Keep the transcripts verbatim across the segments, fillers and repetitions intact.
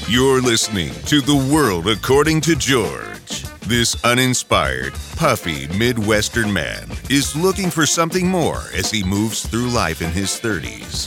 You're listening to The World According to George. This uninspired, puffy Midwestern man is looking for something more as he moves through life in his thirties.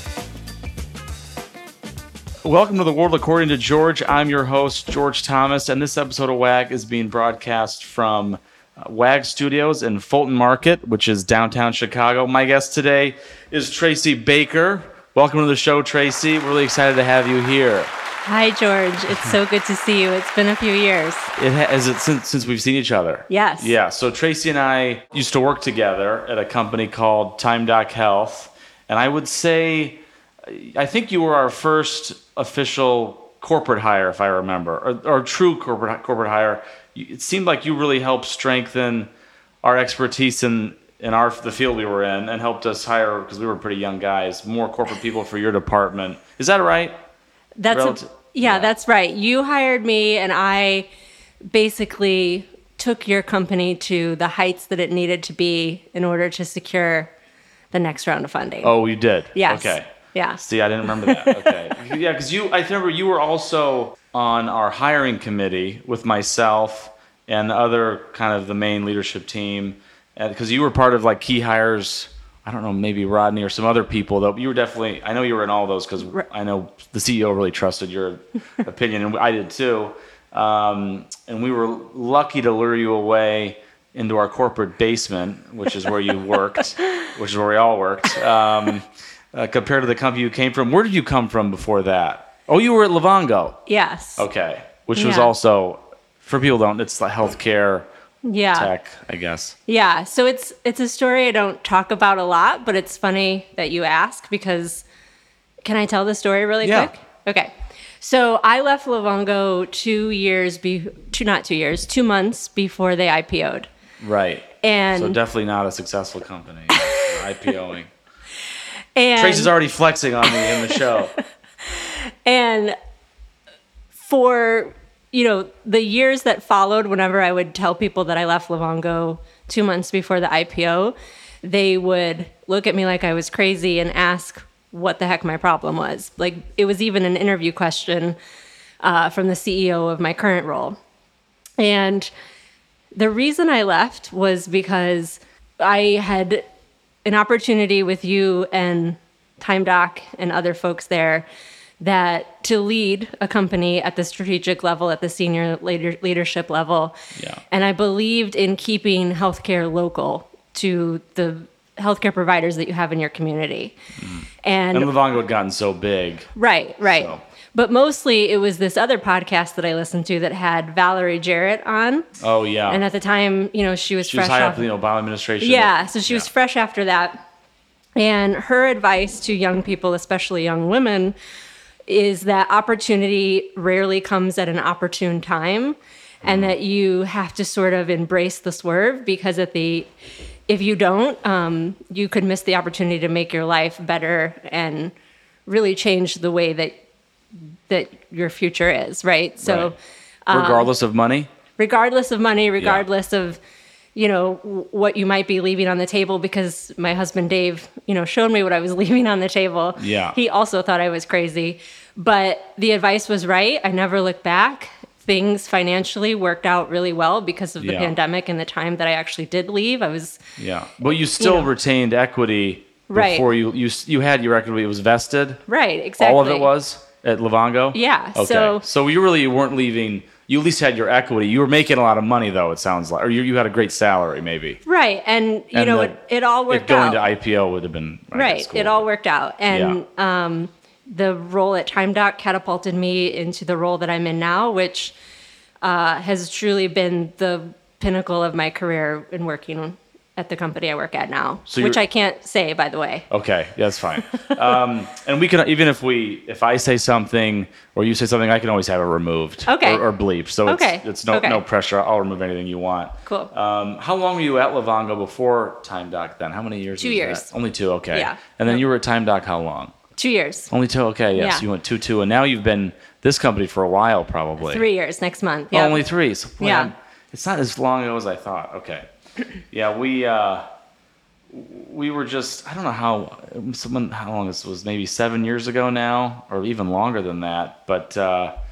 Welcome to The World According to George. I'm your host, George Thomas, and this episode of W A G is being broadcast from uh, W A G Studios in Fulton Market, which is downtown Chicago. My guest today is Tracy Baker. Welcome to the show, Tracy. We're really excited to have you here. Hi, George. It's so good to see you. It's been a few years. It has it since since we've seen each other. Yes. Yeah. So Tracy and I used to work together at a company called TimeDoc Health, and I would say, I think you were our first official corporate hire, if I remember, or, or true corporate corporate hire. It seemed like you really helped strengthen our expertise in in our the field we were in, and helped us hire, because we were pretty young guys, more corporate people for your department. Is that right? That's a, yeah, yeah, that's right. You hired me, and I basically took your company to the heights that it needed to be in order to secure the next round of funding. Oh, you did? Yes. Okay. Yeah. See, I didn't remember that. Okay. Yeah, because you, I remember you were also on our hiring committee with myself and the other kind of the main leadership team, because you were part of like key hires. I don't know, maybe Rodney or some other people, though. You were definitely, I know you were in all those, because I know the C E O really trusted your opinion, and I did too. Um, and we were lucky to lure you away into our corporate basement, which is where you worked, which is where we all worked, um, uh, compared to the company you came from. Where did you come from before that? Oh, you were at Livongo. Yes. Okay. Which yeah. was also, for people who don't, it's like healthcare. Yeah. Tech, I guess. Yeah. So it's it's a story I don't talk about a lot, but it's funny that you ask, because can I tell the story really yeah. quick? Okay. So I left Livongo two years, be, two not two years, two months before they I P O'd. Right. And so definitely not a successful company IPOing. And Tracy's already flexing on me in the show. And for you know, the years that followed, whenever I would tell people that I left Livongo two months before the I P O, they would look at me like I was crazy and ask what the heck my problem was. Like, it was even an interview question uh, from the C E O of my current role. And the reason I left was because I had an opportunity with you and TimeDoc and other folks there that to lead a company at the strategic level, at the senior leader, leadership level. Yeah. And I believed in keeping healthcare local to the healthcare providers that you have in your community. Mm. And, and Livongo had gotten so big. Right, right. So. But mostly it was this other podcast that I listened to that had Valerie Jarrett on. Oh, yeah. And at the time, you know, she was she fresh was high off, up, you know, bioadministration. Yeah, so she yeah. was fresh after that. And her advice to young people, especially young women, is that opportunity rarely comes at an opportune time, and that you have to sort of embrace the swerve, because at the if you don't, um, you could miss the opportunity to make your life better and really change the way that that your future is, right? So, right. regardless um, of money? Regardless of money, regardless yeah. of, you know, what you might be leaving on the table, because my husband Dave, you know, showed me what I was leaving on the table. Yeah. He also thought I was crazy, but the advice was right. I never looked back. Things financially worked out really well because of the yeah. pandemic and the time that I actually did leave. I was Yeah. But you still you know, retained equity right. before you, you you had your equity. It was vested? Right, exactly. All of it was at Livongo? Yeah. Okay. So, so you really weren't leaving. You at least had your equity. You were making a lot of money, though, it sounds like. Or you, you had a great salary, maybe. Right. And, you and know, the, it, it all worked if going out. to I P O would have been... I right. guess, cool. It all worked out. And yeah. um, the role at TimeDoc catapulted me into the role that I'm in now, which uh, has truly been the pinnacle of my career in working at the company I work at now, so which I can't say, by the way. Okay, yeah, that's fine. um, and we can, even if we, if I say something or you say something, I can always have it removed. Okay. Or, or bleeped. So it's, okay. it's no okay. no pressure. I'll remove anything you want. Cool. Um, how long were you at Livongo before TimeDoc then? How many years? Two was years. That? Only two. Okay. Yeah. And then yep. you were at TimeDoc how long? Two years. Only two. Okay. Yes. Yeah. So you went two two, and now you've been this company for a while, probably. Three years next month. Oh, Yep. only three. So boy, yeah. I'm, it's not as long ago as I thought. Okay. Yeah, we. Uh, We were just, I don't know how, someone, how long this was, maybe seven years ago now, or even longer than that. But uh,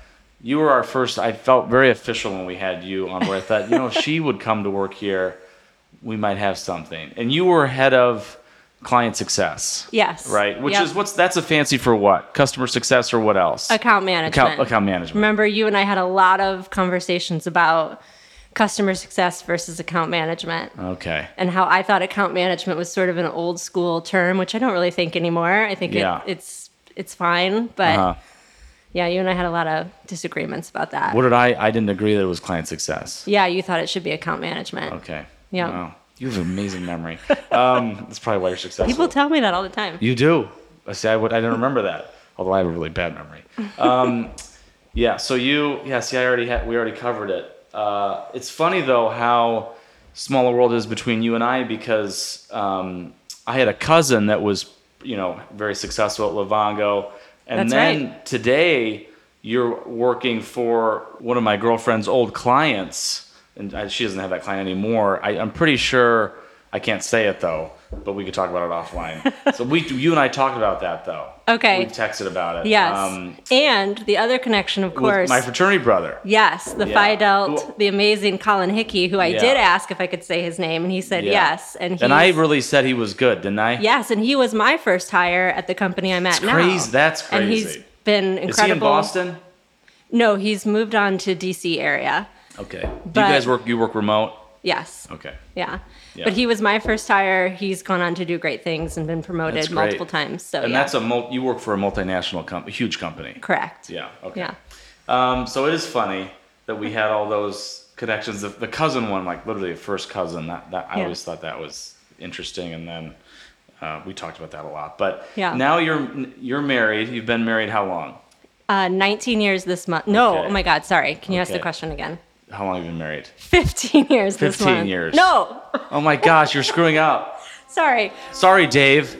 you were our first. I felt very official when we had you on board. I thought, you know, if she would come to work here, we might have something. And you were head of client success. Yes. Right? Which Yep. is, what's that's a fancy for what? Customer success or what else? Account management. Account, account management. Remember, you and I had a lot of conversations about customer success versus account management. Okay. And how I thought account management was sort of an old school term, which I don't really think anymore. I think Yeah. it, it's it's fine, but Uh-huh. yeah, you and I had a lot of disagreements about that. What did I, I didn't agree that it was client success. Yeah, you thought it should be account management. Okay. Yeah. Wow. You have an amazing memory. Um, that's probably why you're successful. People tell me that all the time. You do. I see. I would. I didn't remember that. Although I have a really bad memory. Um, yeah. So you. Yeah. See, I already had. We already covered it. Uh, it's funny though how small a world is between you and I, because um, I had a cousin that was, you know, very successful at Livongo, and That's then right. today you're working for one of my girlfriend's old clients. And I, she doesn't have that client anymore. I, I'm pretty sure, I can't say it though, but we could talk about it offline. So we, you and I talked about that though. Okay. We've texted about it. Yes. Um, and the other connection, of with course. my fraternity brother. Yes, the Yeah. Phi Delt, Who- the amazing Colin Hickey, who I Yeah. did ask if I could say his name, and he said Yeah. yes. And, And I he's- really said he was good, didn't I? Yes, and he was my first hire at the company I'm at It's now. crazy. That's And he's crazy. been incredible. Is he in Boston? No, he's moved on to D C area. Okay. Do you But- guys work, you work remote? Yes. Okay. Yeah. Yeah. But he was my first hire. He's gone on to do great things and been promoted That's great. multiple times. So And yeah. that's a, mul- you work for a multinational company, huge company. correct. Yeah. Okay. Yeah. Um, so it is funny that we had all those connections. The, the cousin one, like literally a first cousin, that, that I Yeah. always thought that was interesting. And then uh, we talked about that a lot. But Yeah. now you're you're married. You've been married how long? Uh, nineteen years this month. No, Okay. oh my God, sorry. Can you ask the Okay. question again? How long have you been married? fifteen years this fifteen month. years. No, Oh my gosh, you're screwing up. sorry. Sorry, Dave.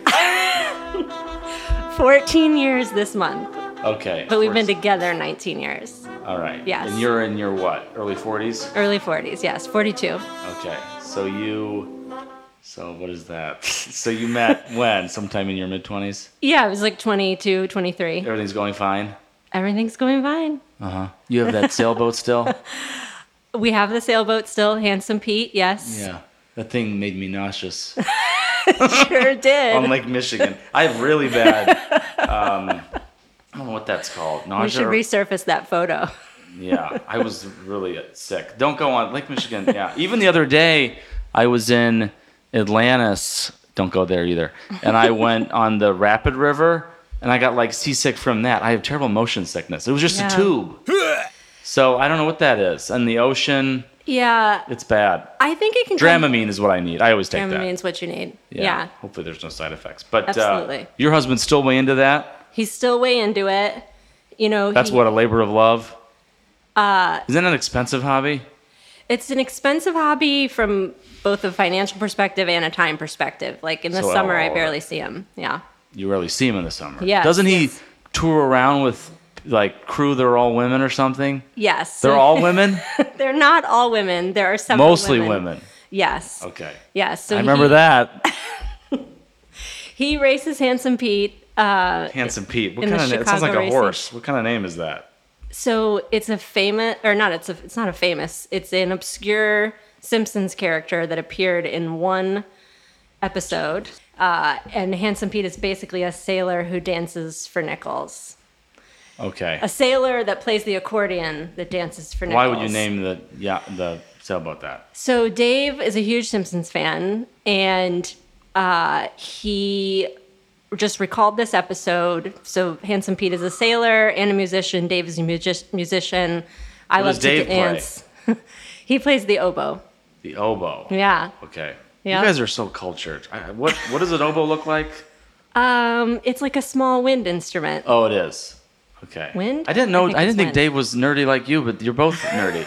fourteen years this month. Okay. But we've been We're- together nineteen years. All right. Yes. And you're in your what? Early forties? Early forties, yes. forty-two. Okay. So you. So what is that? So you met when? Sometime in your mid twenties? Yeah, it was like twenty-two, twenty-three. Everything's going fine? Everything's going fine. Uh huh. You have that sailboat still? We have the sailboat still, Handsome Pete, yes. Yeah. That thing made me nauseous Sure did. on Lake Michigan. I have really bad. Um, I don't know what that's called. we Nausea. should or- resurface that photo. Yeah, I was really sick. Don't go on Lake Michigan. Yeah, even the other day, I was in Atlantis. Don't go there either. And I went on the Rapid River, and I got like seasick from that. I have terrible motion sickness. It was just Yeah. a tube. So I don't know what that is. And the ocean, Yeah, it's bad. I think it can come- Dramamine is what I need. I always take that. Dramamine's what you need. Yeah. Hopefully there's no side effects. But uh, Absolutely. your husband's still way into that? He's still way into it. You know, That's he- what, a labor of love? Uh, Isn't that an expensive hobby? It's an expensive hobby from both a financial perspective and a time perspective. Like in the So, summer, I uh, barely see him. Yeah. You rarely see him in the summer. Yes, Doesn't he yes. tour around with like crew that are all women or something? Yes. They're all women? They're not all women. There are several Mostly women. women. Yes. Okay. Yes. So I remember he, that. He races Handsome pete. Uh, Handsome Pete. What in the kind of name? It sounds like Chicago a racing. horse. What kind of name is that? so it's a famous, or not, it's a, it's not a famous, it's an obscure Simpsons character that appeared in one episode. Uh, and Handsome Pete is basically a sailor who dances for nickels. Okay. A sailor that plays the accordion that dances for nickels. Why would you name the yeah the sailboat that? So Dave is a huge Simpsons fan, and uh, he just recalled this episode. So Handsome Pete is a sailor and a musician. Dave is a music- musician. I What love does to Dave play? dance. He plays the oboe. The oboe. Yeah. Okay. Yeah. You guys are so cultured. I, what what does an oboe look like? Um, it's like a small wind instrument. Oh, it is. Okay. Wind? I didn't I know. I, think didn't it's think wind. Dave was nerdy like you, but you're both nerdy.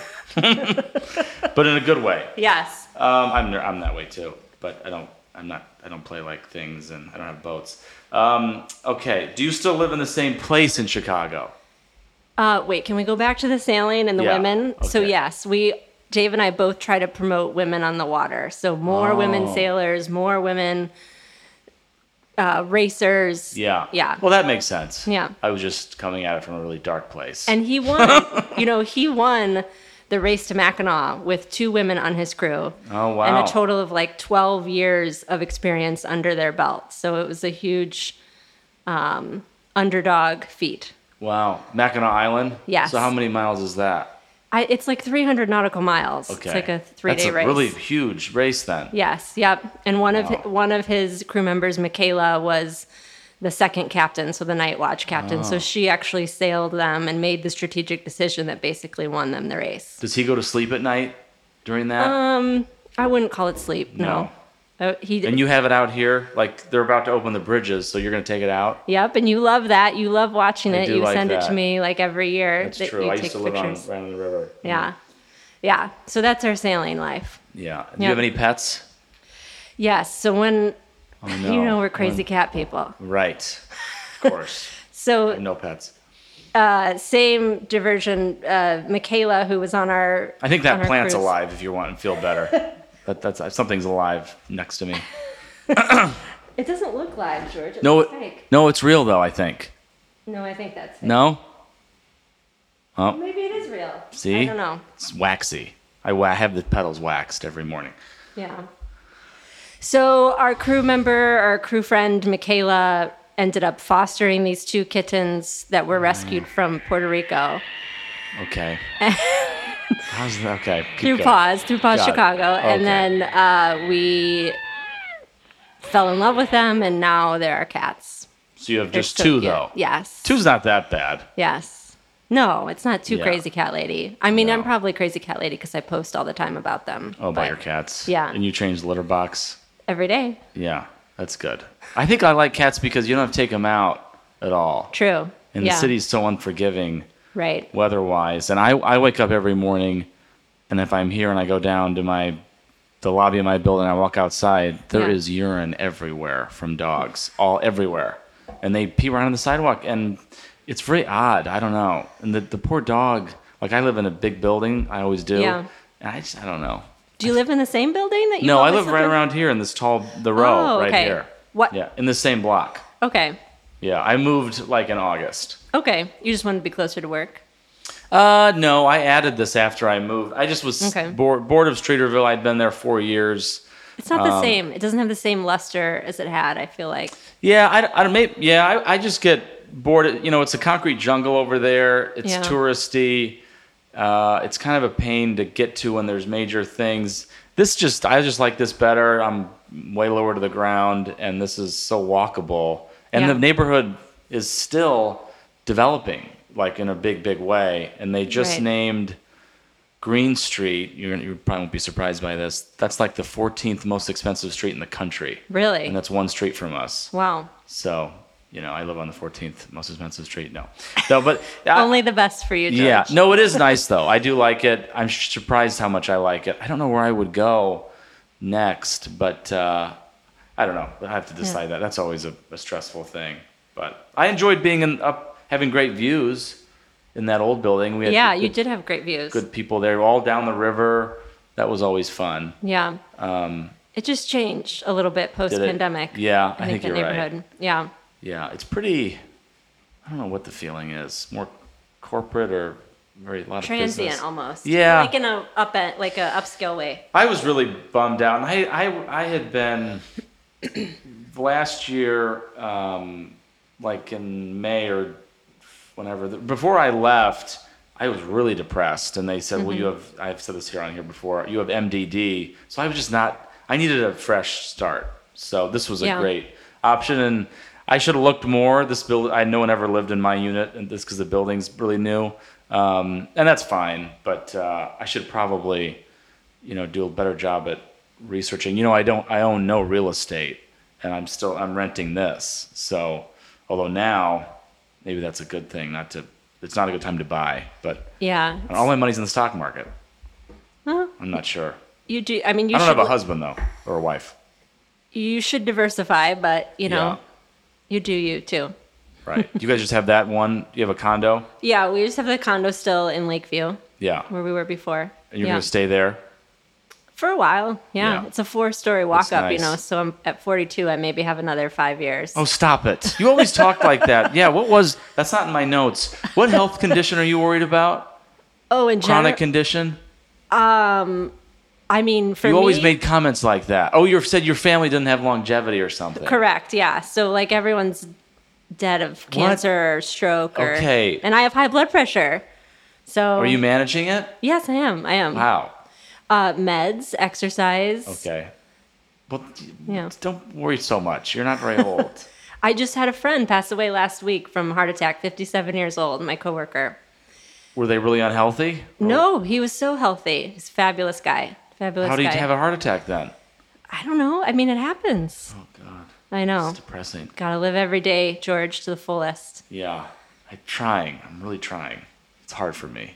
But in a good way. Yes. Um, I'm ner- I'm that way too. But I don't. I'm not. I don't play like things, and I don't have boats. Um, okay. Do you still live in the same place in Chicago? Uh, wait, can we go back to the sailing and the Yeah, women? So okay. yes, we Dave and I both try to promote women on the water. So more women Oh. sailors, more women uh, racers. Yeah. Yeah. Well, that makes sense. Yeah. I was just coming at it from a really dark place. And he won, you know, he won the race to Mackinac with two women on his crew. Oh, wow. And a total of like twelve years of experience under their belt. So it was a huge um, underdog feat. Wow. Mackinac Island? Yes. So how many miles is that? I, it's like three hundred nautical miles. Okay. It's like a three-day That's a race. really huge race then. Yes, yep. And one Wow. of one of his crew members, Michaela, was the second captain, so the night watch captain. Oh. So she actually sailed them and made the strategic decision that basically won them the race. Does he go to sleep at night during that? Um, I wouldn't call it sleep. No. Uh, he. And you have it out here? Like they're about to open the bridges, so you're going to take it out? Yep, and you love that. You love watching I it. do You like send it that. to me like every year. That's that true. You I take used to live on, pictures. right on the river. Yeah. Yeah. So that's our sailing life. Yeah. Do Yeah. you have any pets? Yes. So when Oh, no. you know we're crazy When- cat people. Right. Of course. I So have no pets. uh, same diversion. Uh, Michaela, who was on our I think on that our plant's cruise. alive if you want to feel better. that, that's Something's alive next to me. It doesn't look live, George. It No, looks it, fake. no, it's real though, I think. No, I think that's fake. No? Oh, Maybe it is real. see? I don't know. It's waxy. I, wa- I have the petals waxed every morning. Yeah. So our crew member, our crew friend, Michaela, ended up fostering these two kittens that were rescued Mm. from Puerto Rico Okay. How's that? Okay. keep through going. Paws, through Paws Got it. Chicago. And Okay. then uh, we fell in love with them, and now they're our cats. So you have They're just so two cute. though. Yes. Two's not that bad. Yes. No, it's not too Yeah. crazy cat lady. I mean, No. I'm probably crazy cat lady because I post all the time about them. Oh, by but your cats. yeah. And you change the litter box. Every day. Yeah, that's good. I think I like cats because you don't have to take them out at all. True. And yeah. the city's so unforgiving Right. weather-wise. And I, I wake up every morning, and if I'm here and I go down to my the lobby of my building, I walk outside, there Yeah. is urine everywhere from dogs, all everywhere. And they pee right on the sidewalk, and it's very odd. I don't know. And the, the poor dog, like I live in a big building, I always do. Yeah. And I just, I don't know. Do you live in the same building that you No, I always live right in? around here in this tall, the row Oh, right okay. here. What? Yeah, in the same block. Okay. Yeah, I moved like in August. Okay. You just wanted to be closer to work. Uh, no, I added this after I moved. I just was Okay. bored, bored of Streeterville. I'd been there four years. It's not the Um, same. It doesn't have the same luster as it had, I feel like. Yeah, I, I don't. Maybe, yeah, I, I just get bored. You know, it's a concrete jungle over there. It's Yeah. touristy. Uh, it's kind of a pain to get to when there's major things. This just, I just like this better. I'm way lower to the ground, and this is so walkable. And Yeah. the neighborhood is still developing, like in a big, big way. And they just Right. named Green Street. You're, you probably won't be surprised by this. That's like the fourteenth most expensive street in the country. Really? And that's one street from us. Wow. So, you know, I live on the fourteenth most expensive street. No, no, but I- Only the best for you, George. yeah, no, it is nice though. I do like it. I'm surprised how much I like it. I don't know where I would go next, but uh, I don't know. I have to decide that. That's always a, a stressful thing. But I enjoyed being in up, having great views in that old building. We had Yeah, good, you did have great views. good people there, all down the river. That was always fun. Yeah. Um, It just changed a little bit post Did it? pandemic. Yeah, I I think think the you're right. neighborhood. Yeah. Yeah, it's pretty. I don't know what the feeling is. More corporate or very a lot of Transient business. almost. Yeah. Like in a up at like a upscale way. I was really bummed out. And I I I had been last year, um, like in May or whenever before I left. I was really depressed, and they said, "Well, you have." I've said this here on here before. You have M D D, so I was just not. I needed a fresh start. So this was a Yeah. great option, and I should have looked more. This build, I no one ever lived in my unit, and this because the building's really new, um, and that's fine. But uh, I should probably, you know, do a better job at researching. You know, I don't. I own no real estate, and I'm still. I'm renting this. So, although now, maybe that's a good thing. Not to. It's not a good time to buy, but Yeah. all my money's in the stock market. Huh? I'm not sure. You do. I mean, you I don't should. have a husband though, or a wife. You should diversify, but you know, Yeah. you do you too. Right. You guys just have that one. You have a condo. Yeah, we just have the condo still in Lakeview Yeah. where we were before. And you're yeah. gonna stay there. For a while, yeah. Yeah. It's a four-story walk-up, nice. you know, so I'm at forty-two, I maybe have another five years. Oh, stop it. You always talk like that. Yeah, what was, that's not in my notes. What health condition are you worried about? Oh, in general, Chronic condition? I mean, for You me... always made comments like that. Oh, you said your family didn't have longevity or something. Correct, yeah. So, like, everyone's dead of cancer or stroke. Or, Okay. And I have high blood pressure. So... Are you managing it? Yes, I am. I am. Wow. Uh, meds, exercise. Okay. Well, Yeah. don't worry so much. You're not very old. I just had a friend pass away last week from a heart attack, fifty-seven years old, my coworker. Were they really unhealthy? No, he was so healthy. He's a fabulous guy. Fabulous How did guy. you have a heart attack then? I don't know. I mean, it happens. Oh, God. I know. It's depressing. Gotta live every day, George, to the fullest. Yeah. I'm trying. I'm really trying. It's hard for me.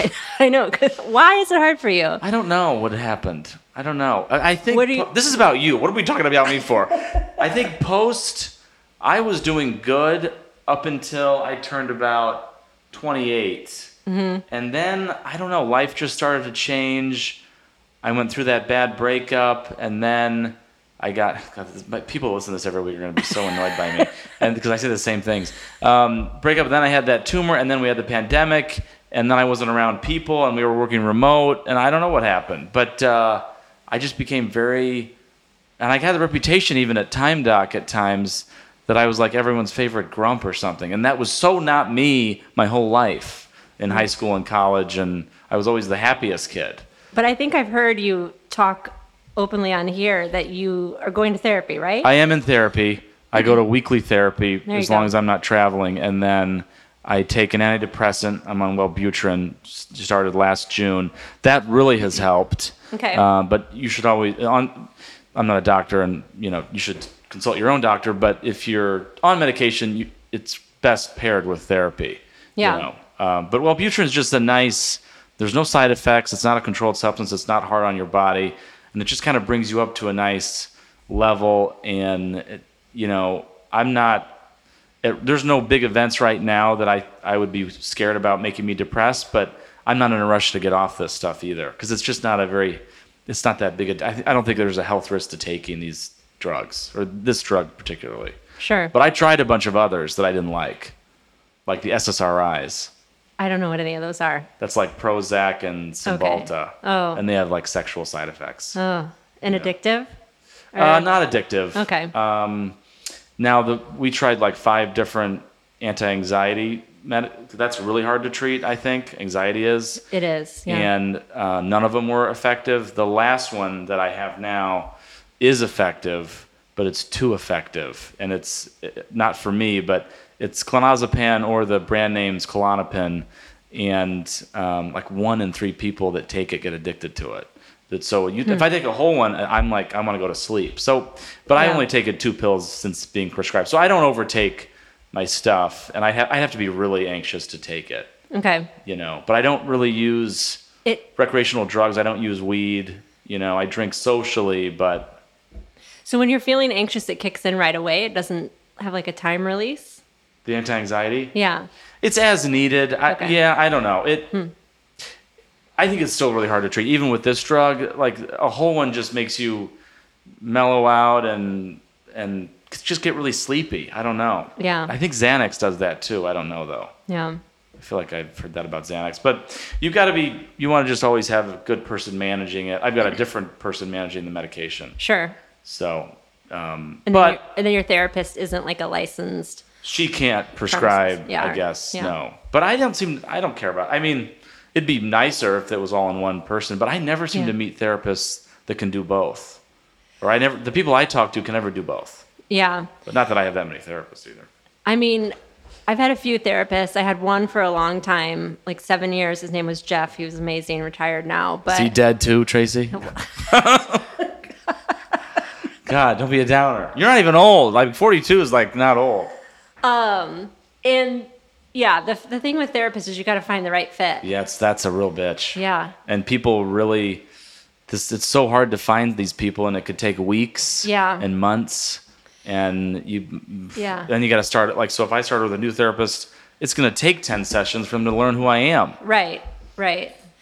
I know. 'Cause why is it hard for you? I don't know what happened. I don't know. I, I think What do you- po- this is about you. What are we talking about me for? I think post, I was doing good up until I turned about twenty-eight. Mm-hmm. And then, I don't know, life just started to change. I went through that bad breakup, and then I got, God, this- my- people who listen to this every week are going to be so annoyed by me, and because I say the same things. Um, breakup, then I had that tumor, and then we had the pandemic, and then I wasn't around people, and we were working remote, and I don't know what happened. But uh, I just became very, and I had the reputation even at Time Doc at times that I was like everyone's favorite grump or something, and that was so not me my whole life in high school and college, and I was always the happiest kid. But I think I've heard you talk openly on here that you are going to therapy, right? I am in therapy. I go to weekly therapy There you as long go. as I'm not traveling, and then I take an antidepressant. I'm on Wellbutrin, s- started last June. That really has helped. Okay. Uh, but you should always on. I'm not a doctor, and you know you should consult your own doctor. But if you're on medication, you, it's best paired with therapy. Yeah. You know? um, but Wellbutrin is just a nice. There's no side effects. It's not a controlled substance. It's not hard on your body, and it just kind of brings you up to a nice level. And it, you know, I'm not. It, there's no big events right now that I, I would be scared about making me depressed, but I'm not in a rush to get off this stuff either because it's just not a very, it's not that big a, I, th- I don't think there's a health risk to taking these drugs, or this drug particularly. Sure. But I tried a bunch of others that I didn't like, like the S S R Is. I don't know what any of those are. That's like Prozac and Cymbalta. Oh. And they have like sexual side effects. Oh, and addictive? Or- Uh, not addictive. Okay. Um, now the we tried like five different anti-anxiety med. That's really hard to treat. I think anxiety is, It is, yeah. and uh, none of them were effective. The last one that I have now is effective, but it's too effective, and it's uh, not for me. But it's clonazepam or the brand name's Klonopin, and um, like one in three people that take it get addicted to it. That so you, if I take a whole one, I'm like I want to go to sleep. So, but I Yeah. only take it two pills since being prescribed. So I don't overtake my stuff, and I have I have to be really anxious to take it, Okay. you know. But I don't really use It. recreational drugs. I don't use weed. You know, I drink socially, but So when you're feeling anxious, it kicks in right away. It doesn't have like a time release. the anti-anxiety, Yeah. it's as needed. I, Okay. Yeah, I don't know. It. I think it's still really hard to treat, even with this drug. Like a whole one just makes you mellow out and and just get really sleepy. I don't know. Yeah. I think Xanax does that too. I don't know though. Yeah. I feel like I've heard that about Xanax, but you've got to be. You want to just always have a good person managing it. I've got a different person managing the medication, Sure. so. Um, And then, but your, and then your therapist isn't like a licensed. she can't prescribe. Yeah, I guess yeah. no. But I don't seem. I don't care about. I mean, it'd be nicer if it was all in one person. But I never seem Yeah. to meet therapists that can do both. Or I never. The people I talk to can never do both. Yeah. But not that I have that many therapists either. I mean, I've had a few therapists. I had one for a long time, like seven years. His name was Jeff. He was amazing, retired now. But Is he dead too, Tracy? God, don't be a downer. You're not even old. Like forty-two is like not old. and yeah, the the thing with therapists is you got to find the right fit. Yeah, it's that's a real bitch. Yeah. And people really, this it's so hard to find these people, and it could take weeks. Yeah. And months, and you. Yeah. Then you got to start it. Like so, if I start with a new therapist, it's going to take ten sessions for them to learn who I am. Right. Right. But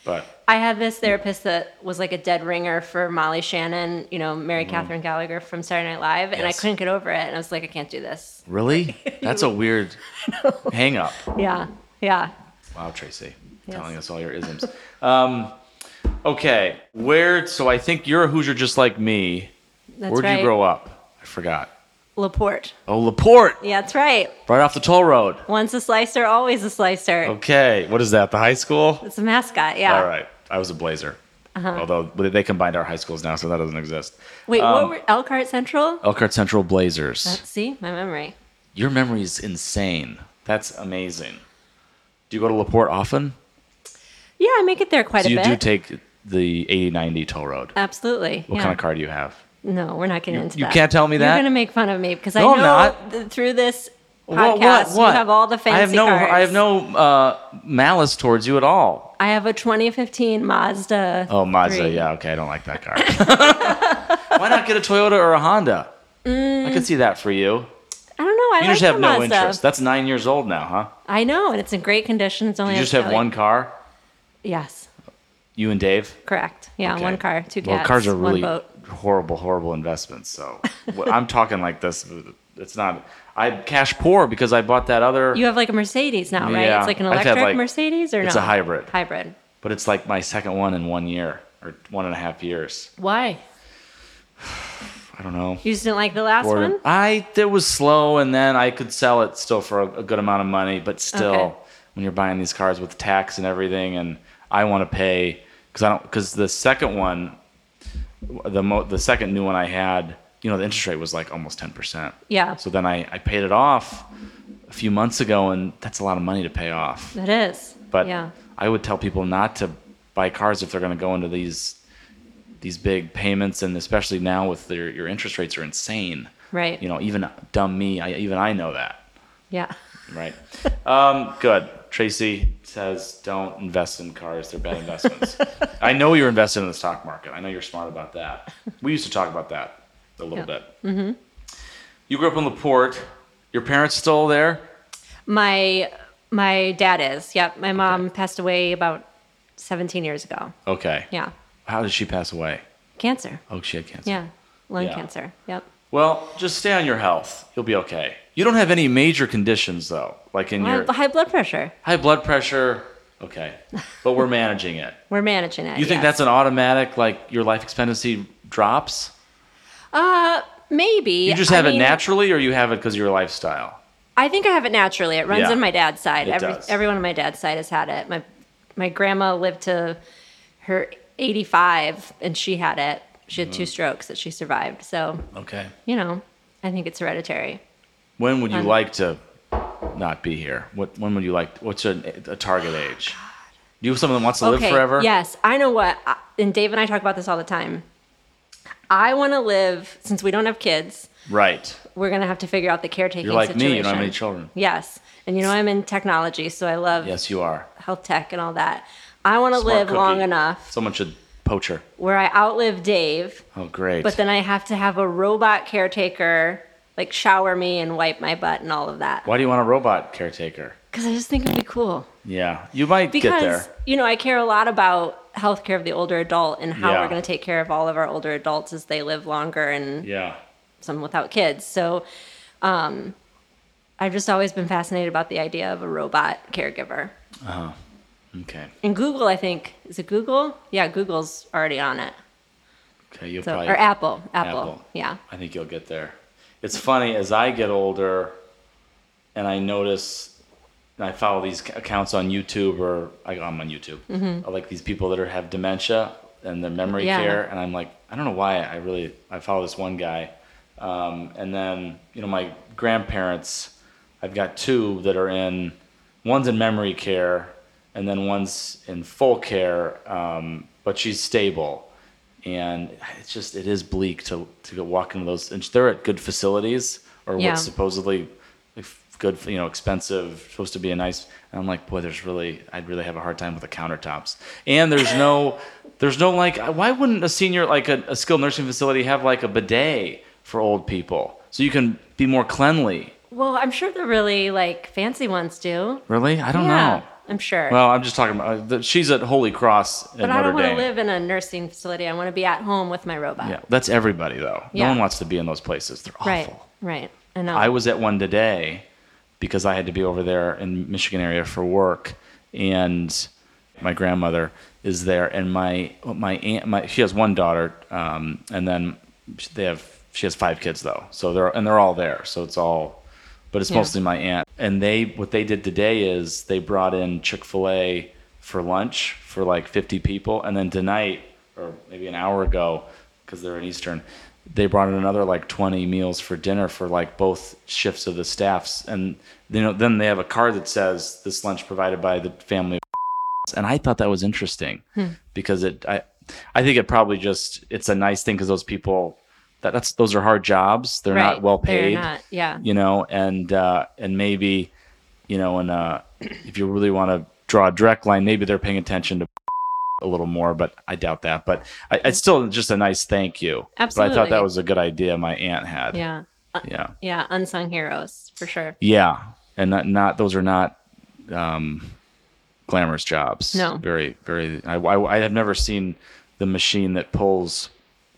I had this therapist that was like a dead ringer for Molly Shannon, you know, Mary Mm-hmm. Catherine Gallagher from Saturday Night Live, and Yes. I couldn't get over it. And I was like, I can't do this. Really? That's a weird hang up. Yeah, yeah. Wow, Tracy, Yes. telling us all your isms. Um, okay, where? So I think you're a Hoosier just like me. That's Where'd right. you grow up? I forgot. LaPorte. Oh, LaPorte, Yeah, that's right. right off the toll road. Once a slicer, always a slicer. Okay, what is that? The high school? It's a mascot, yeah. All right, I was a Blazer. Although they combined our high schools now, so that doesn't exist. Wait, Um, what were Elkhart Central? Elkhart Central Blazers. Let's see, my memory. Your memory is insane. That's amazing. Do you go to LaPorte often? Yeah, I make it there quite So a you bit. do take the eighty ninety toll road. Absolutely. What yeah. kind of car do you have? No, we're not getting into you that. can't tell me that? You're going to make fun of me because No, I I'm know not. th- through this What- podcast what? What? you have all the fancy I have no. cars. I have no uh, malice towards you at all. I have a twenty fifteen Mazda. Oh, Mazda. three. Yeah, okay. I don't like that car. Why not get a Toyota or a Honda? I could see that for you. I don't know. I You like just have the no Mazda. interest. That's nine years old now, huh? I know, and it's in great condition. It's only You just have like- one car. Yes, You and Dave. correct. Yeah, Okay. one car, two cats, Well, cars are one really boat. horrible, horrible investments. So wh- I'm talking like this. It's not. I'm cash poor because I bought that other. You have like a Mercedes now, right? Yeah, It's like an I've had, electric like- Mercedes, or it's no? a hybrid. Hybrid. But it's like my second one in one year or one and a half years. Why? I don't know. You just didn't like the last Boredom. one? I it was slow, and then I could sell it still for a, a good amount of money. But still, Okay. when you're buying these cars with tax and everything, and I want to pay because I don't because the second one, the mo, the second new one I had, you know, the interest rate was like almost ten percent. Yeah, So then I I paid it off a few months ago, and that's a lot of money to pay off. it is. But yeah, I would tell people not to buy cars if they're going to go into these these big payments, and especially now with their your interest rates are insane. right. You know, even dumb me, I, even I know that, Yeah. right? um, good. Tracy says don't invest in cars; they're bad investments. I know you're invested in the stock market. I know you're smart about that. We used to talk about that a little Yeah. bit. Mm-hmm. You grew up in LaPorte. Your parents still there? My my dad is. Yep. My mom passed away about seventeen years ago. Okay. Yeah. How did she pass away? Cancer. Oh, she had cancer. Yeah. Lung Yeah. cancer. Yep. Well, just stay on your health. You'll be okay. You don't have any major conditions though, like in your High, high blood pressure. high blood pressure. Okay, but we're managing it. We're managing it. You think yes. that's an automatic, like your life expectancy drops? Uh, maybe. You just I have it mean, naturally, or you have it because of your lifestyle? I think I have it naturally. It runs Yeah. on my dad's side. It Every does. everyone on my dad's side has had it. My my grandma lived to her eighty-five, and she had it. She had two Mm-hmm. strokes that she survived. So Okay. you know, I think it's hereditary. When would you Um, like to not be here? What? When would you like? What's a, a target age? Do you have someone that wants to live forever? Yes, I know what. I- And Dave and I talk about this all the time. I want to live, since we don't have kids, Right. we're going to have to figure out the caretaking You're like situation. me. You don't have any children. Yes. And you know, I'm in technology, so I love Yes, you are. health tech and all that. I want to Smart live long cookie. enough Someone should poach her. where I outlive Dave, Oh, great. but then I have to have a robot caretaker like shower me and wipe my butt and all of that. Why do you want a robot caretaker? Because I just think it'd be cool. Yeah, you might Because, get there. you know, I care a lot about healthcare of the older adult and how Yeah. we're going to take care of all of our older adults as they live longer and Yeah. some without kids. So um, I've just always been fascinated about the idea of a robot caregiver. Okay. And Google, I think, is it Google? Yeah, Google's already on it. Okay. You'll So, probably. or Apple, Apple. Apple. Yeah. I think you'll get there. It's funny as I get older, and I notice. And I follow these accounts on YouTube, or I, I'm on YouTube. I like these people that are have dementia and their memory Yeah. care, and I'm like, I don't know why I really I follow this one guy, um, and then you know my grandparents, I've got two that are in, one's in memory care, and then one's in full care, um, but she's stable, and it's just it is bleak to to go walk into those, and they're at good facilities or Yeah. what's supposedly like, good, you know, expensive, supposed to be a nice. And I'm like, boy, there's really, I'd really have a hard time with the countertops. And there's no, there's no like, why wouldn't a senior, like a, a skilled nursing facility have like a bidet for old people so you can be more cleanly? Well, I'm sure the really like fancy ones do. Really? I don't yeah. know. I'm sure. Well, I'm just talking about, uh, the, she's at Holy Cross in but I Notre don't want to Dame. live in a nursing facility. I want to be at home with my robot. Yeah, that's everybody, though. Yeah. No one wants to be in those places. They're awful. Right, right. I know. I was at one today because I had to be over there in Michigan area for work, and my grandmother is there, and my my aunt, my she has one daughter, um, and then they have she has five kids though, so they're and they're all there, so it's all, but it's Yeah. mostly my aunt. And they what they did today is they brought in Chick-fil-A for lunch for like fifty people, and then tonight or maybe an hour ago, because they're in Eastern, they brought in another like twenty meals for dinner for like both shifts of the staffs. And you know, then they have a card that says this lunch provided by the family of and I thought that was interesting hmm. because it I I think it probably just it's a nice thing because those people that that's those are hard jobs. They're right. not well paid. They're not, yeah. You know, and uh, and maybe, you know, and uh, if you really want to draw a direct line, maybe they're paying attention to a little more, but I doubt that. But I, it's still just a nice thank you. Absolutely. But I thought that was a good idea my aunt had. Yeah. Uh, yeah. Yeah. Unsung heroes for sure. Yeah. And not, not those are not um, glamorous jobs. No. Very, very. I, I, I have never seen the machine that pulls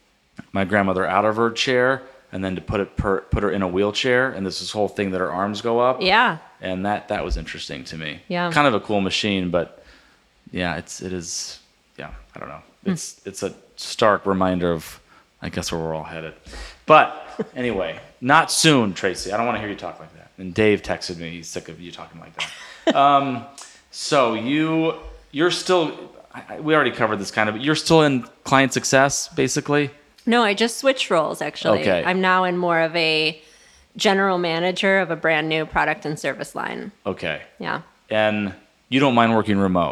my grandmother out of her chair and then to put it per, put her in a wheelchair, and there's this whole thing that her arms go up. Yeah. And that that was interesting to me. Yeah. Kind of a cool machine, but yeah, it's it is. Yeah, I don't know. It's mm. it's a stark reminder of, I guess, where we're all headed. But anyway, not soon, Tracy. I don't want to hear you talk like that. And Dave texted me. He's sick of you talking like that. um, so you you're still. I, we already covered this kind of. But you're still in client success, basically. No, I just switched roles, actually. Okay. I'm now in more of a general manager of a brand new product and service line. Okay. Yeah. And you don't mind working remote?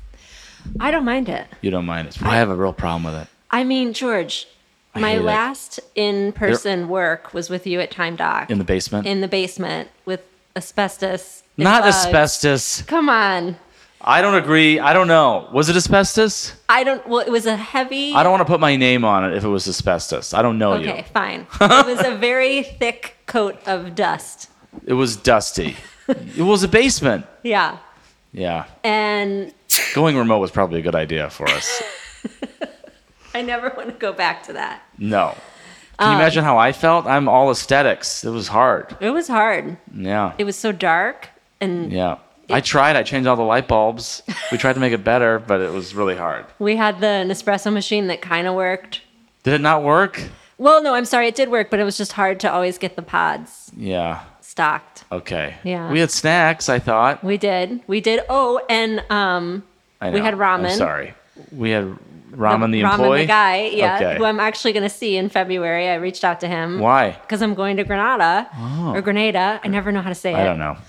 I don't mind it. You don't mind it? I, I have a real problem with it. I mean, George, I my last it. in-person there, work was with you at Time Doc. In the basement? In the basement with asbestos. Not bugs. asbestos. Come on. I don't agree. I don't know. Was it asbestos? I don't. Well, it was a heavy. I don't want to put my name on it if it was asbestos. I don't know okay, you. Okay, fine. It was a very thick coat of dust. It was dusty. It was a basement. Yeah. Yeah. And going remote was probably a good idea for us. I never want to go back to that. No. Can you um, imagine how I felt? I'm all aesthetics. It was hard. It was hard. Yeah. It was so dark and. Yeah. I tried. I changed all the light bulbs. We tried to make it better, but it was really hard. We had the Nespresso machine that kind of worked. Did it not work? Well, no, I'm sorry. It did work, but it was just hard to always get the pods. Yeah. Stocked. Okay. Yeah. We had snacks, I thought. We did. We did. Oh, and um, I know. we had ramen. I'm sorry. We had Ramen the, the employee? Ramen the guy, yeah, okay. who I'm actually going to see in February. I reached out to him. Why? Because I'm going to Granada oh. or Grenada. I never know how to say it. I don't know.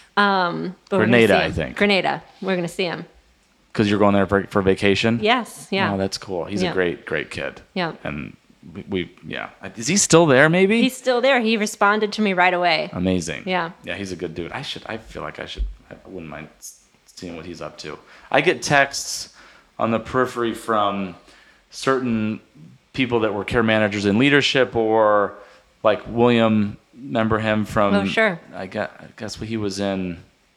Um, Grenada, I think. Grenada. We're going to see him. Because you're going there for, for vacation? Yes, yeah. Oh, that's cool. He's yeah. a great, great kid. Yeah. And we, we, yeah. Is he still there, maybe? He's still there. He responded to me right away. Amazing. Yeah. Yeah, he's a good dude. I should, I feel like I should, I wouldn't mind seeing what he's up to. I get texts on the periphery from certain people that were care managers in leadership, or like William, remember him from, oh, sure. I guess, I guess he was in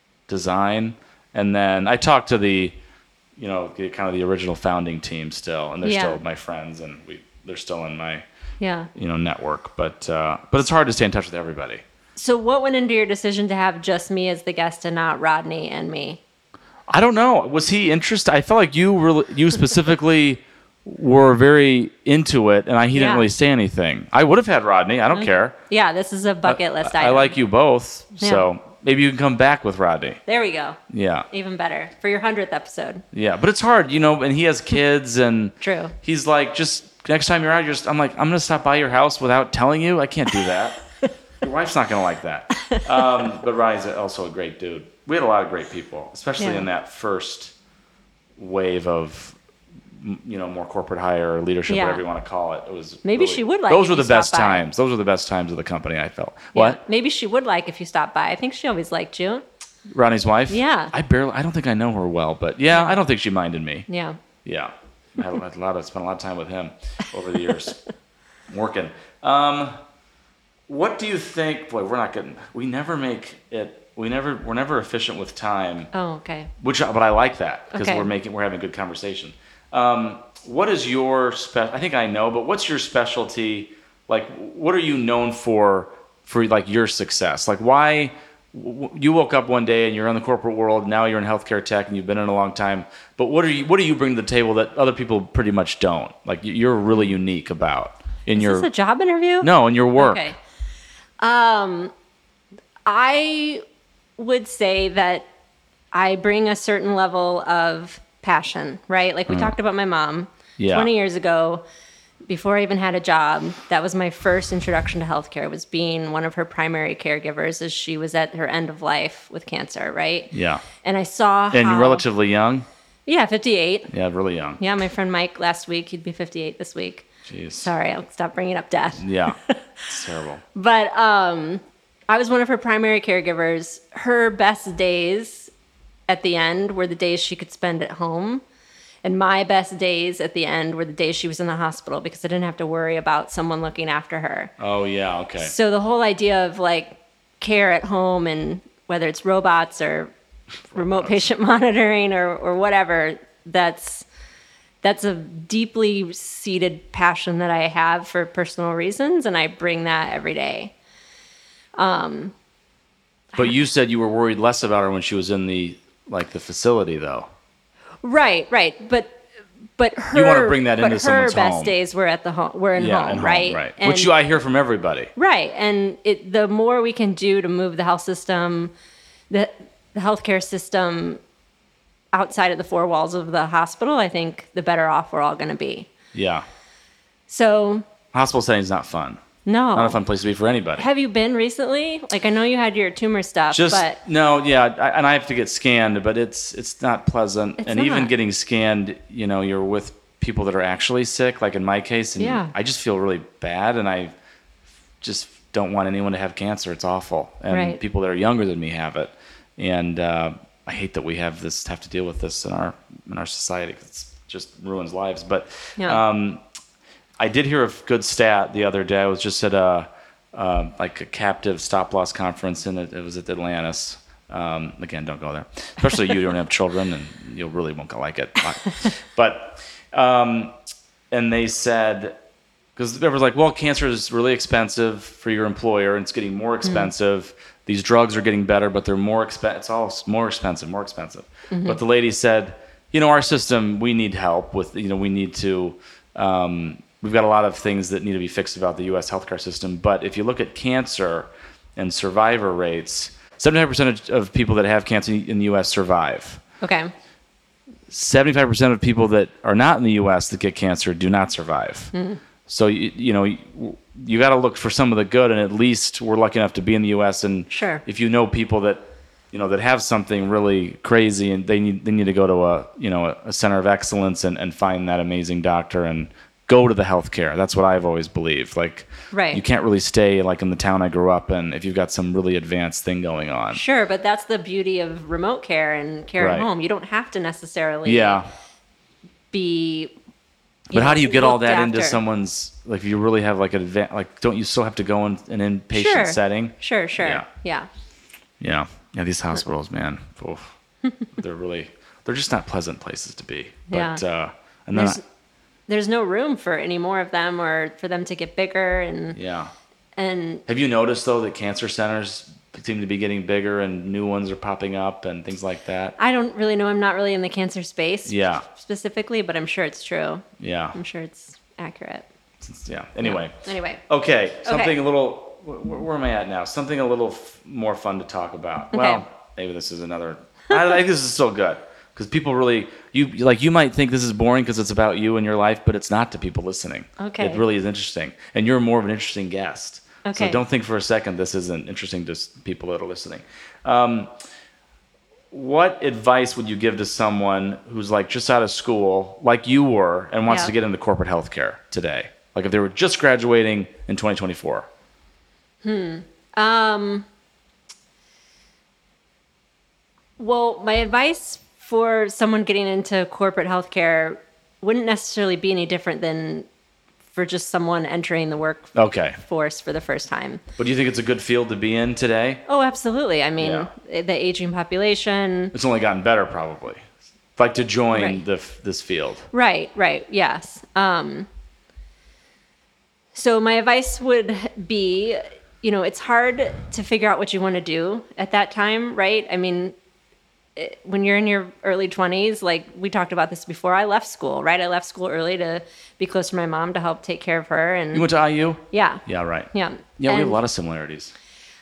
design. And then I talked to the, you know, kind of the original founding team still, and they're yeah. still my friends, and we they're still in my yeah you know network. But uh, but it's hard to stay in touch with everybody. So what went into your decision to have just me as the guest and not Rodney and me? I don't know. Was he interested? I felt like you really, you specifically were very into it, and I, he yeah. didn't really say anything. I would have had Rodney. I don't okay. care. Yeah, this is a bucket list I, item. I like you both, yeah. so maybe you can come back with Rodney. There we go. Yeah. Even better. For your hundredth episode. Yeah, but it's hard, you know, and he has kids, and True. He's like, just next time you're out, you're just, I'm like, I'm going to stop by your house without telling you. I can't do that. Your wife's not going to like that. Um, but Ronnie's also a great dude. We had a lot of great people, especially yeah. in that first wave of, you know, more corporate hire or leadership, yeah. whatever you want to call it. It was maybe really, she would like. Those if were the you best stopped by. times. Those were the best times of the company. I felt. Yeah. What? Maybe she would like if you stopped by. I think she always liked you. Ronnie's wife. Yeah. I barely. I don't think I know her well, but yeah, yeah. I don't think she minded me. Yeah. Yeah. I had a lot of spent a lot of time with him over the years, working. Um, what do you think? Boy, we're not getting. We never make it we never we're never efficient with time. Oh, okay. Which, but I like that because Okay. we're making we're having a good conversation. Um, what is your spe- I think I know, but what's your specialty? Like, what are you known for? For like your success, like why w- you woke up one day and you're in the corporate world. Now you're in healthcare tech and you've been in a long time. But what are you? What do you bring to the table that other people pretty much don't? Like you- you're really unique about in Is your this a job interview? no in your work. Okay. Um, I would say that I bring a certain level of passion, right? Like we talked about my mom Yeah. twenty years ago, before I even had a job. That was my first introduction to healthcare, was being one of her primary caregivers as she was at her end of life with cancer, right? Yeah, And I saw and how, you're relatively young. yeah, fifty-eight. Yeah, really young. Yeah, my friend Mike last week, he'd be fifty-eight this week. Jeez. Sorry, I'll stop bringing up death. Yeah, it's terrible. But um, I was one of her primary caregivers. Her best days at the end were the days she could spend at home. And my best days at the end were the days she was in the hospital because I didn't have to worry about someone looking after her. Oh yeah, okay. So the whole idea of like care at home, and whether it's robots or remote patient monitoring or, or whatever, that's that's a deeply seated passion that I have for personal reasons, and I bring that every day. But you said you were worried less about her when she was in the like the facility, though. Right, right. But but her You wanna bring that but into her someone's best home. days were at the home were in Yeah, home, and home, right? right. And, Which you, I hear from everybody. right. And it the more we can do to move the health system, the the healthcare system outside of the four walls of the hospital, I think the better off we're all gonna be. Yeah, So hospital setting is not fun. no. Not a fun place to be for anybody. Have you been recently? Like I know you had your tumor stuff, Just but no, yeah, I, and I have to get scanned, but it's it's not pleasant. It's and even not. getting scanned, you know, you're with people that are actually sick, like in my case, and Yeah. I just feel really bad, and I just don't want anyone to have cancer. It's awful, and Right. people that are younger than me have it, and uh, I hate that we have this have to deal with this in our in our society. 'Cause it's just ruins lives. But Yeah. um, I did hear a good stat the other day. I was just at a uh, like a captive stop loss conference, and it, it was at Atlantis. Um, again, don't go there, especially you don't have children, and you really won't like it. But um, and they said, because they were like, well, cancer is really expensive for your employer, and it's getting more expensive. These drugs are getting better, but they're more expensive. It's all more expensive, more expensive. But the lady said, you know, our system, we need help with. You know, we need to. Um, We've got a lot of things that need to be fixed about the U S healthcare system. But if you look at cancer and survivor rates, seventy-five percent of people that have cancer in the U S survive. okay. seventy-five percent of people that are not in the U S that get cancer do not survive. So, you, you know, you, you got to look for some of the good, and at least we're lucky enough to be in the U S. And Sure. if you know people that, you know, that have something really crazy and they need, they need to go to a, you know, a, a center of excellence and, and find that amazing doctor and go to the healthcare. That's what I've always believed. Like, Right. you can't really stay like in the town I grew up in if you've got some really advanced thing going on. Sure, but that's the beauty of remote care and care Right. at home. You don't have to necessarily Yeah. be. But know, how do you get all looked that into after. someone's, like, if you really have like an advan like, don't you still have to go in an inpatient Sure. setting? Sure, sure. Yeah. Yeah. Yeah. Yeah. These hospitals, man, oof, they're really, they're just not pleasant places to be. But, Yeah. uh, and then, There's, I, there's no room for any more of them or for them to get bigger and yeah. and Have you noticed though that cancer centers seem to be getting bigger and new ones are popping up and things like that? I don't really know. I'm not really in the cancer space Yeah. specifically, but I'm sure it's true. Yeah. I'm sure it's accurate. Yeah. Anyway. Anyway. Okay. Something Okay. a little, where, where am I at now? Something a little f- more fun to talk about. Well, maybe this is another, I think this is still good. Because people really, you like, you might think this is boring because it's about you and your life, but it's not to people listening. Okay. It really is interesting. And you're more of an interesting guest. Okay. So don't think for a second this isn't interesting to s- people that are listening. Um, what advice would you give to someone who's like just out of school, like you were, and wants Yeah. to get into corporate healthcare today? Like if they were just graduating in twenty twenty-four. Um, well, my advice for someone getting into corporate healthcare wouldn't necessarily be any different than for just someone entering the Okay. workforce for the first time. But do you think it's a good field to be in today? Oh, absolutely. I mean, Yeah. the aging population. It's only gotten better, probably. Like to join Right. the this field. Right, right. Yes. Um, so my advice would be, you know, it's hard to figure out what you want to do at that time, right? I mean, it- when you're in your early twenties, like we talked about this before, I left school, right? I left school early to be close to my mom to help take care of her. And You went to I U? yeah. Yeah, right. Yeah. Yeah, we have And- a lot of similarities.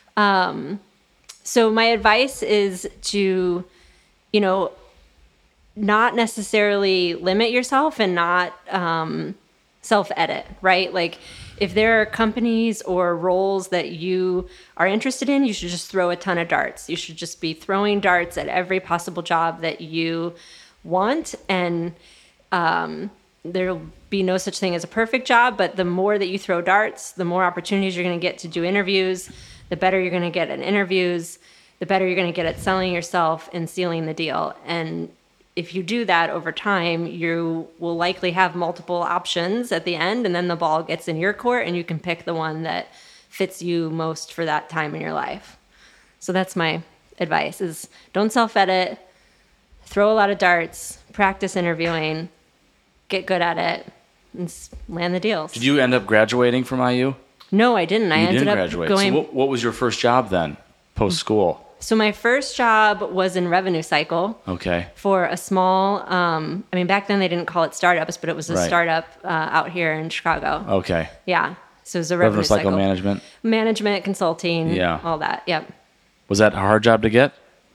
So my advice is to, you know, not necessarily limit yourself and not um, self-edit, right? Like if there are companies or roles that you are interested in, you should just throw a ton of darts. You should just be throwing darts at every possible job that you want. And um, there'll be no such thing as a perfect job, but the more that you throw darts, the more opportunities you're going to get to do interviews, the better you're going to get at interviews, the better you're going to get at selling yourself and sealing the deal. And if you do that over time, you will likely have multiple options at the end, and then the ball gets in your court and you can pick the one that fits you most for that time in your life. So that's my advice is don't self-edit, throw a lot of darts, practice interviewing, get good at it, and s- land the deals. Did you end up graduating from I U? No, I didn't. I You ended didn't up graduate. going. So what, what was your first job then, post school? So my first job was in revenue cycle Okay. for a small. Um, I mean, back then they didn't call it startups, but it was a Right. startup uh, out here in Chicago. Okay. Yeah. So it was a revenue, Revenue cycle cycle management. management, consulting, Yeah. all that. Yep. Was that a hard job to get?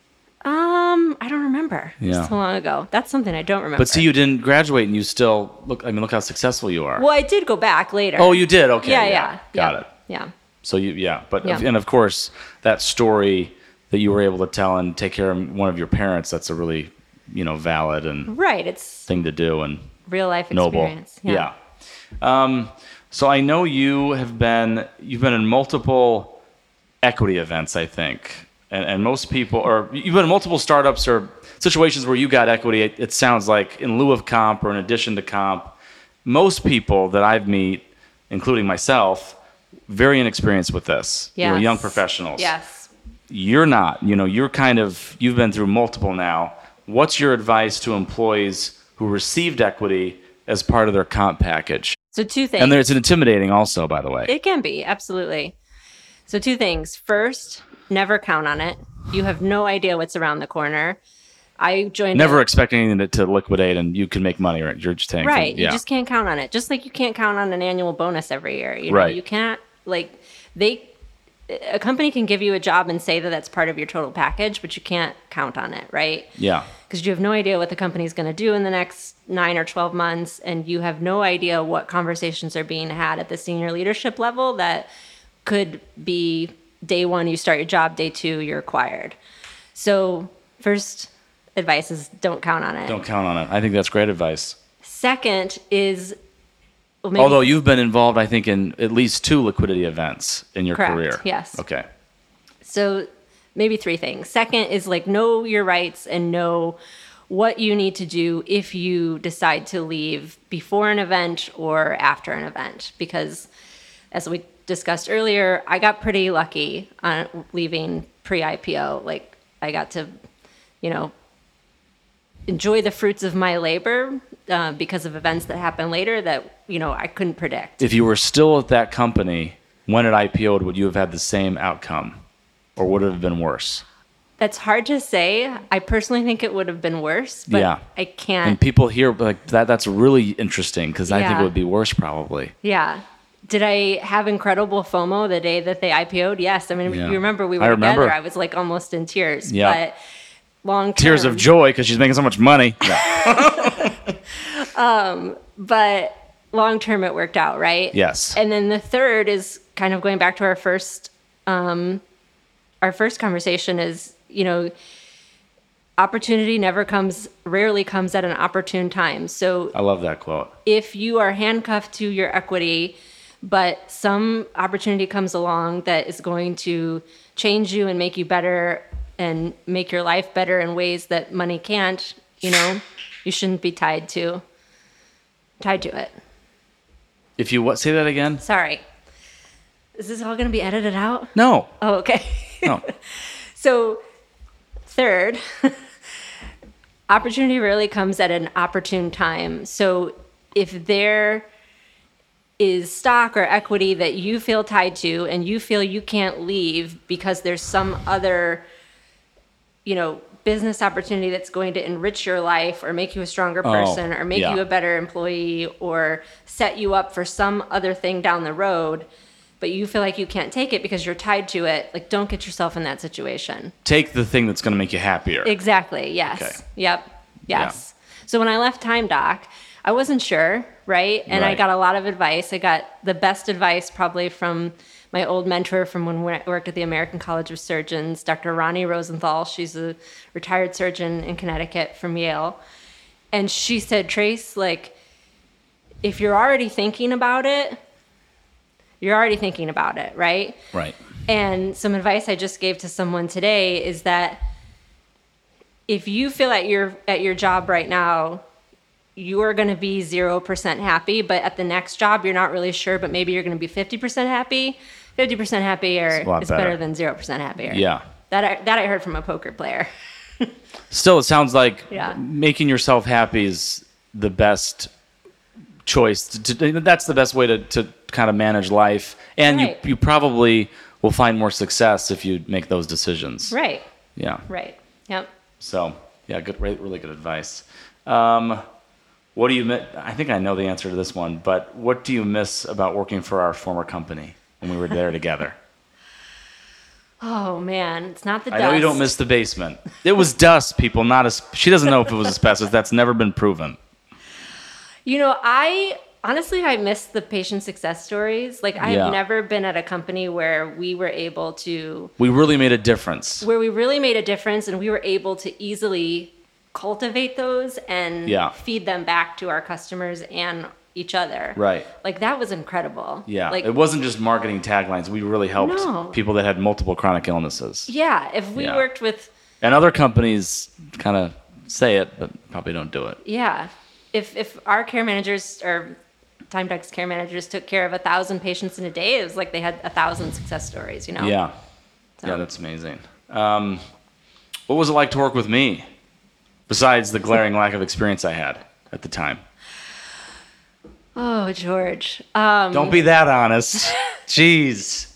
Um, I don't remember. Yeah. So long ago. That's something I don't remember. But see, you didn't graduate, and you still look. I mean, look how successful you are. Well, I did go back later. Oh, you did. Okay. Yeah, Yeah. yeah. Got yeah, it. Yeah. So you, yeah, but Yeah. and of course that story that you were able to tell and take care of one of your parents. That's a really, you know, valid and Right. It's thing to do and real life noble. experience. Yeah. Um, so I know you have been you've been in multiple equity events, I think, and and most people, or you've been in multiple startups or situations where you got equity. It, it sounds like in lieu of comp or in addition to comp. Most people that I've meet, including myself, very inexperienced with this. You know, Yes. young professionals. Yes. You're not. You know, you're kind of you've been through multiple now. What's your advice to employees who received equity as part of their comp package? So two things. And there, it's intimidating also, by the way. It can be, absolutely. So two things. First, never count on it. You have no idea what's around the corner. I joined Never a- expect anything to, to liquidate and you can make money, right? You're just saying. right. Yeah. You just can't count on it. Just like you can't count on an annual bonus every year. You know, Right. you can't like they a company can give you a job and say that that's part of your total package, but you can't count on it, right? yeah. Because you have no idea what the company's going to do in the next nine or twelve months, and you have no idea what conversations are being had at the senior leadership level that could be day one you start your job, day two you're acquired. So first advice is don't count on it. Don't count on it. I think that's great advice. Second is well, maybe, Although you've been involved, I think, in at least two liquidity events in your Correct, career. yes. Okay. so maybe three things. Second is like know your rights and know what you need to do if you decide to leave before an event or after an event. Because as we discussed earlier, I got pretty lucky on leaving pre-I P O. Like I got to, you know, enjoy the fruits of my labor uh, because of events that happened later that, you know, I couldn't predict. If you were still at that company when it I P O'd, would you have had the same outcome? Or would it have been worse? That's hard to say. I personally think it would have been worse, but Yeah. I can't. And people hear like that. That's really interesting because I think Yeah. it would be worse probably. Yeah. Did I have incredible FOMO the day that they I P O'd? Yes. I mean, Yeah. you remember we were I remember. together. I was like almost in tears. Yeah. But long term. Tears of joy because she's making so much money. But long term, it worked out, right? Yes. And then the third is kind of going back to our first, um, our first conversation is, you know, opportunity never comes, rarely comes at an opportune time. So I love that quote. if you are handcuffed to your equity, but some opportunity comes along that is going to change you and make you better and make your life better in ways that money can't, you know, you shouldn't be tied to tied to it. If you what? Say that again. Sorry. Is this all going to be edited out? No. Oh, okay. No. So, third, opportunity really comes at an opportune time. So, if there is stock or equity that you feel tied to and you feel you can't leave because there's some other, you know, business opportunity that's going to enrich your life or make you a stronger person oh, or make yeah. you a better employee or set you up for some other thing down the road, but you feel like you can't take it because you're tied to it, like, don't get yourself in that situation. Take the thing that's going to make you happier. Exactly. Yes. Okay. Yep. Yes. Yeah. So when I left Time Doc, I wasn't sure, right? And right. I got a lot of advice. I got the best advice probably from my old mentor from when I worked at the American College of Surgeons, Doctor Ronnie Rosenthal. She's a retired surgeon in Connecticut from Yale. And she said, Trace, like, if you're already thinking about it, you're already thinking about it, right? Right. And some advice I just gave to someone today is that if you feel at your at your job right now, you are going to be zero percent happy, but at the next job, you're not really sure, but maybe you're going to be fifty percent happy. fifty percent happier is better. better than zero percent happier. Yeah. That I, that I heard from a poker player. Still, it sounds like Yeah. making yourself happy is the best choice. To, to, that's the best way to, to kind of manage life. And Right. you, you probably will find more success if you make those decisions. Right. Yeah. Right. Yep. So, yeah, good, really, really good advice. Um, what do you miss? I think I know the answer to this one, but what do you miss about working for our former company when we were there together? Oh man, it's not the I dust. know you don't miss the basement. It was dust, people, not as she doesn't know if it was asbestos. That's never been proven. You know, I honestly I miss the patient success stories. Like I've Yeah. never been at a company where we were able to We really made a difference. where we really made a difference and we were able to easily cultivate those and Yeah. feed them back to our customers and each other. Right. Like that was incredible. Yeah. Like It wasn't just marketing taglines. We really helped No. people that had multiple chronic illnesses. yeah, if we Yeah. worked with And other companies kind of say it, but probably don't do it. yeah, if if our care managers or Time Doc's care managers took care of a thousand patients in a day, it was like they had a thousand success stories, you know? Yeah. So- Yeah, that's amazing. Um, what was it like to work with me? Besides the glaring lack of experience I had at the time. Oh, George. Um, Don't be that honest. Jeez.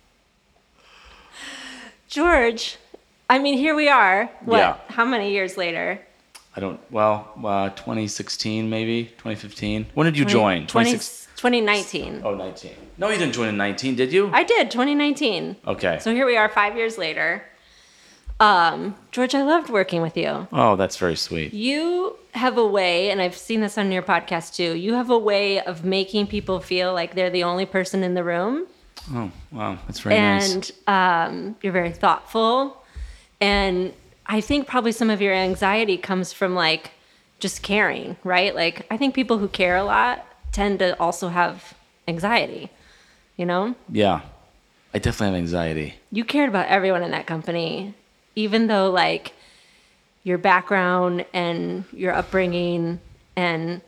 George, I mean, here we are. What? Yeah. How many years later? I don't, well, uh, twenty sixteen maybe, twenty fifteen. When did you join? twenty, twenty-six twenty nineteen. Oh, nineteen. No, you didn't join in nineteen, did you? I did, twenty nineteen. Okay. So here we are five years later. Um, George, I loved working with you. Oh, that's very sweet. You have a way, and I've seen this on your podcast too, you have a way of making people feel like they're the only person in the room. Oh, wow. That's very nice. And um, you're very thoughtful. And I think probably some of your anxiety comes from like just caring, right? Like I think people who care a lot tend to also have anxiety, you know? Yeah. I definitely have anxiety. You cared about everyone in that company, even though like your background and your upbringing and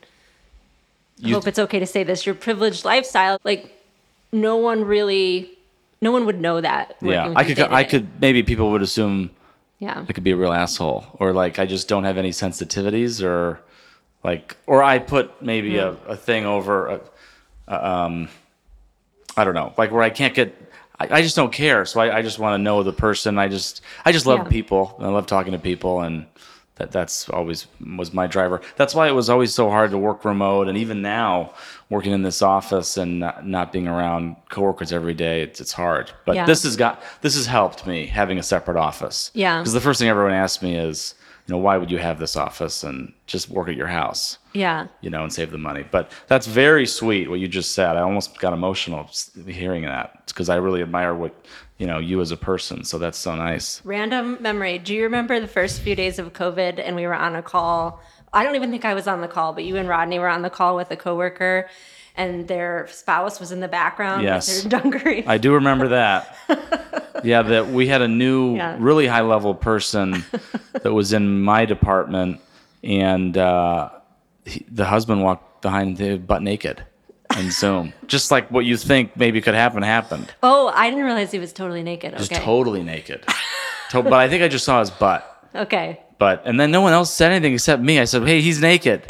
I You- hope it's okay to say this, your privileged lifestyle, like no one really, no one would know that. working Yeah. with I you could, day to I day. could, maybe people would assume Yeah. I could be a real asshole, or like I just don't have any sensitivities, or like, or I put maybe a, a thing over, a, a, um, I don't know, like where I can't get, I, I just don't care. So I, I just want to know the person. I just, I just love Yeah. people. I love talking to people, and that that's always was my driver. That's why it was always so hard to work remote, and even now working in this office and not, not being around coworkers every day, it's, it's hard. But Yeah. this has got, this has helped me having a separate office. Yeah. Because the first thing everyone asks me is, you know, why would you have this office and just work at your house, Yeah. you know, and save the money? But that's very sweet what you just said. I almost got emotional just hearing that, because I really admire what, you know, you as a person. So that's so nice. Random memory. Do you remember the first few days of COVID and we were on a call? I don't even think I was on the call, but you and Rodney were on the call with a coworker and their spouse was in the background Yes. with their dungarees. I do remember that. Yeah, that we had a new, Yeah. really high level person that was in my department, and uh, he, the husband walked behind the butt naked. and Zoom. Just like what you think maybe could happen happened. Oh, I didn't realize he was totally naked. Just Okay. totally naked. to- but I think I just saw his butt. Okay. But and then no one else said anything except me. I said, "Hey, he's naked."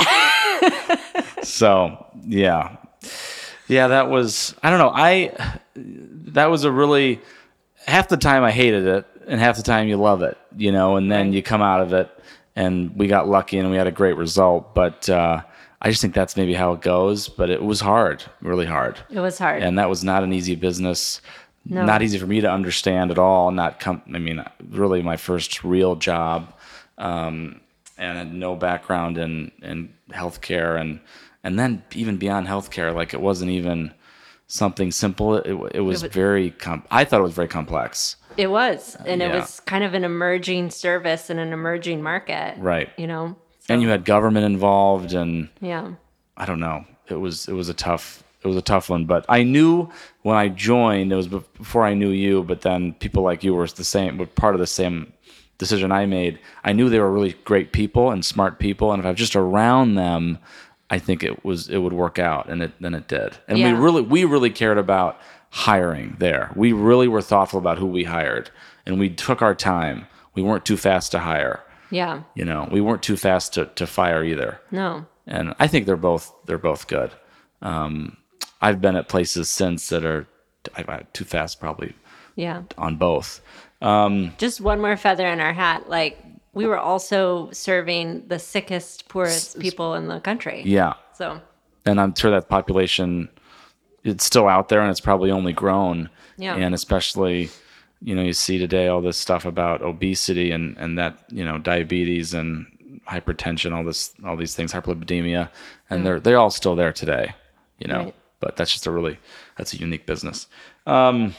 So yeah, yeah, that was I don't know. I that was a really half the time I hated it, and half the time you love it, you know. And then Right. you come out of it, and we got lucky, and we had a great result. But uh, I just think that's maybe how it goes. But it was hard, really hard, It was hard. and that was not an easy business. No. Not easy for me to understand at all. Not com- I mean, really, my first real job. Um, and had no background in, in healthcare, and and then even beyond healthcare, like it wasn't even something simple. It, it was It was- very com- I thought it was very complex. It was. And it Yeah. was kind of an emerging service and an emerging market. Right. You know? So, And you had government involved, and yeah. I don't know. It was it was a tough it was a tough one. But I knew when I joined, it was before I knew you. But then people like you were the same, were part of the same decision I made. I knew they were really great people and smart people, and if I was just around them, I think it was it would work out, and it then it did. And Yeah. we really we really cared about hiring there. We really were thoughtful about who we hired, and we took our time. We weren't too fast to hire. Yeah. You know, we weren't too fast to, to fire either. No. And I think they're both they're both good. Um, I've been at places since that are I, too fast probably Yeah. on both. Just one more feather in our hat. Like, we were also serving the sickest, poorest people in the country. Yeah. So, And I'm sure that population, it's still out there, and it's probably only grown. Yeah. And especially, you know, you see today all this stuff about obesity and, and that, you know, diabetes and hypertension, all this, all these things, hyperlipidemia, and they're they're all still there today, you know. Right. But that's just a really that's a unique business. Um,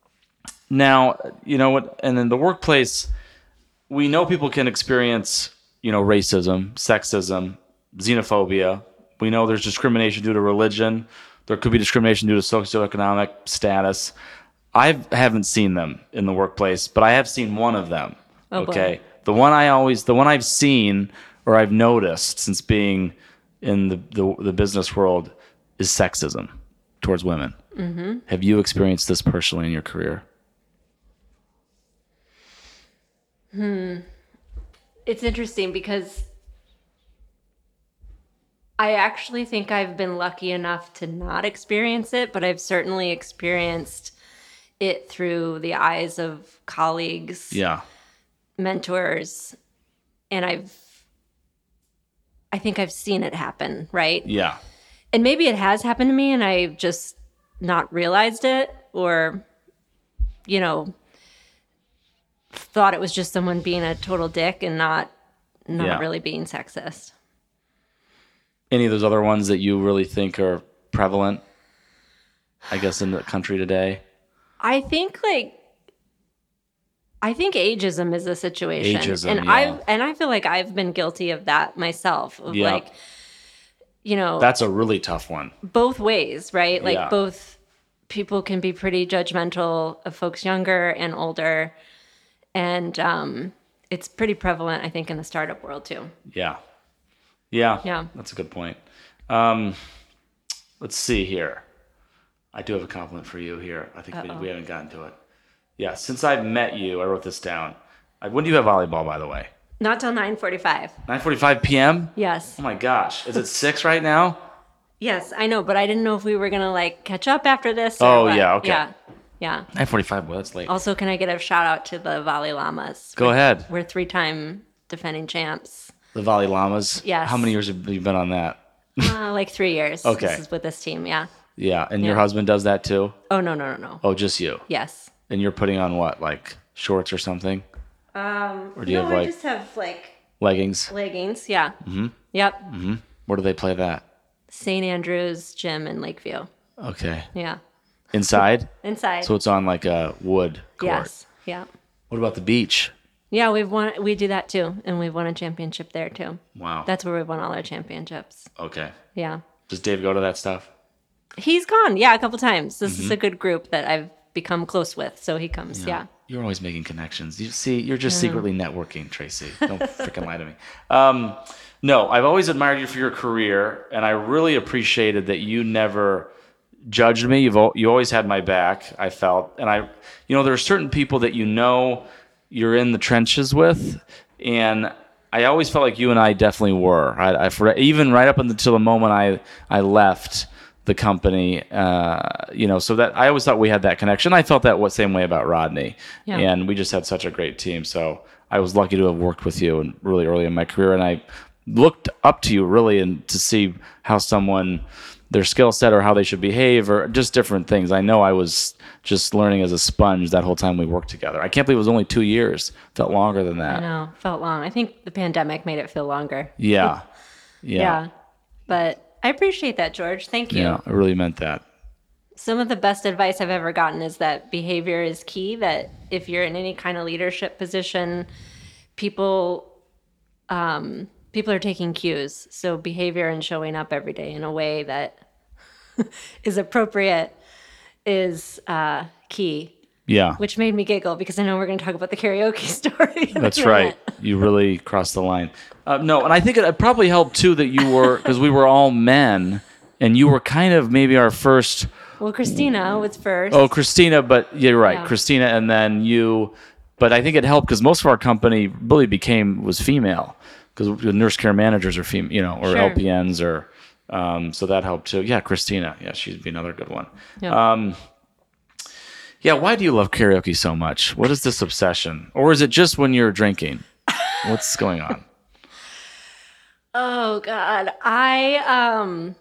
now, you know what? And in the workplace, we know people can experience, you know, racism, sexism, xenophobia. We know there's discrimination due to religion. There could be discrimination due to socioeconomic status. I haven't seen them in the workplace, but I have seen one of them. Oh, boy. Okay. The one I always, the one I've seen or I've noticed since being in the, the, the business world is sexism towards women. Mm-hmm. Have you experienced this personally in your career? it's interesting because I actually think I've been lucky enough to not experience it, but I've certainly experienced it through the eyes of colleagues, Yeah. mentors, and I've I think I've seen it happen, right? Yeah. And maybe it has happened to me and I've just not realized it, or, you know, thought it was just someone being a total dick and not not Yeah. really being sexist. Any of those other ones that you really think are prevalent, I guess, in the country today? I think like I think ageism is a situation. Ageism, and yeah. I and I feel like I've been guilty of that myself. Of Yeah. like, you know, That's a really tough one. both ways, right? Like Yeah. both people can be pretty judgmental of folks younger and older. And um, it's pretty prevalent, I think, in the startup world too. Yeah. Yeah. Yeah. That's a good point. Um, let's see here. I do have a compliment for you here. I think we, we haven't gotten to it. Yeah. Since I've met you, I wrote this down. I, when do you have volleyball, by the way? Not till nine forty-five. nine forty-five p.m.? Yes. Oh my gosh. Is it six right now? Yes, I know, but I didn't know if we were going to like catch up after this. Or Oh, what. yeah, okay. Yeah. Yeah. nine forty-five. Well, that's late. Also, can I get a shout out to the Volley Llamas? Go ahead. We're three time defending champs. The Volley Llamas? Yes. How many years have you been on that? Uh, like three years. Okay. This is with this team, yeah. Yeah. And your Yeah. husband does that too? Oh, no, no, no, no. Oh, just you? Yes. And you're putting on what, like shorts or something? Um, Or do you no, have, I like- just have like Leggings? leggings, yeah. Mm-hmm. Yep. Where do they play that? Saint Andrews Gym in Lakeview. Okay. Yeah. Inside? Inside. So it's on like a wood court. yes. Yeah. What about the beach? Yeah, we've won. We do that too, and we've won a championship there too. Wow. That's where we've won all our championships. Okay. Yeah. Does Dave go to that stuff? He's gone, yeah, a couple times. This Mm-hmm. is a good group that I've become close with, so he comes, yeah. You're always making connections. You see, you're just secretly networking, Tracy. Don't freaking lie to me. Um, no, I've always admired you for your career, and I really appreciated that you never judged me. You've al- you always had my back, I felt. And I, you know, there are certain people that you know you're in the trenches with, and I always felt like you and I definitely were. I, I for, even right up until the moment I I left the company, uh, you know, so that I always thought we had that connection. I felt that what same way about Rodney, Yeah. and we just had such a great team. So I was lucky to have worked with you and really early in my career, and I looked up to you really and to see how someone, their skill set or how they should behave or just different things. I know I was just learning as a sponge that whole time we worked together. I can't believe it was only two years. Felt longer than that. I know, felt long. I think the pandemic made it feel longer. Yeah. Yeah. Yeah. But I appreciate that, George. Thank you. Yeah, I really meant that. Some of the best advice I've ever gotten is that behavior is key, that if you're in any kind of leadership position, people um, people are taking cues. So behavior and showing up every day in a way that is appropriate is uh, key, Yeah. which made me giggle because I know we're going to talk about the karaoke story. in a That's minute. right. You really crossed the line. Uh, no, and I think it probably helped too that you were, because we were all men, and you were kind of maybe our first. Well, Christina was first. Oh, Christina, but you're right, Yeah. Christina, and then you. But I think it helped because most of our company really became was female, because the nurse care managers are female, you know, or Sure. L P Ns, or um, so that helped too. Yeah, Christina. Yeah, she'd be another good one. Yeah. Um, yeah, why do you love karaoke so much? What is this obsession, or is it just when you're drinking? What's going on? Oh God, I um,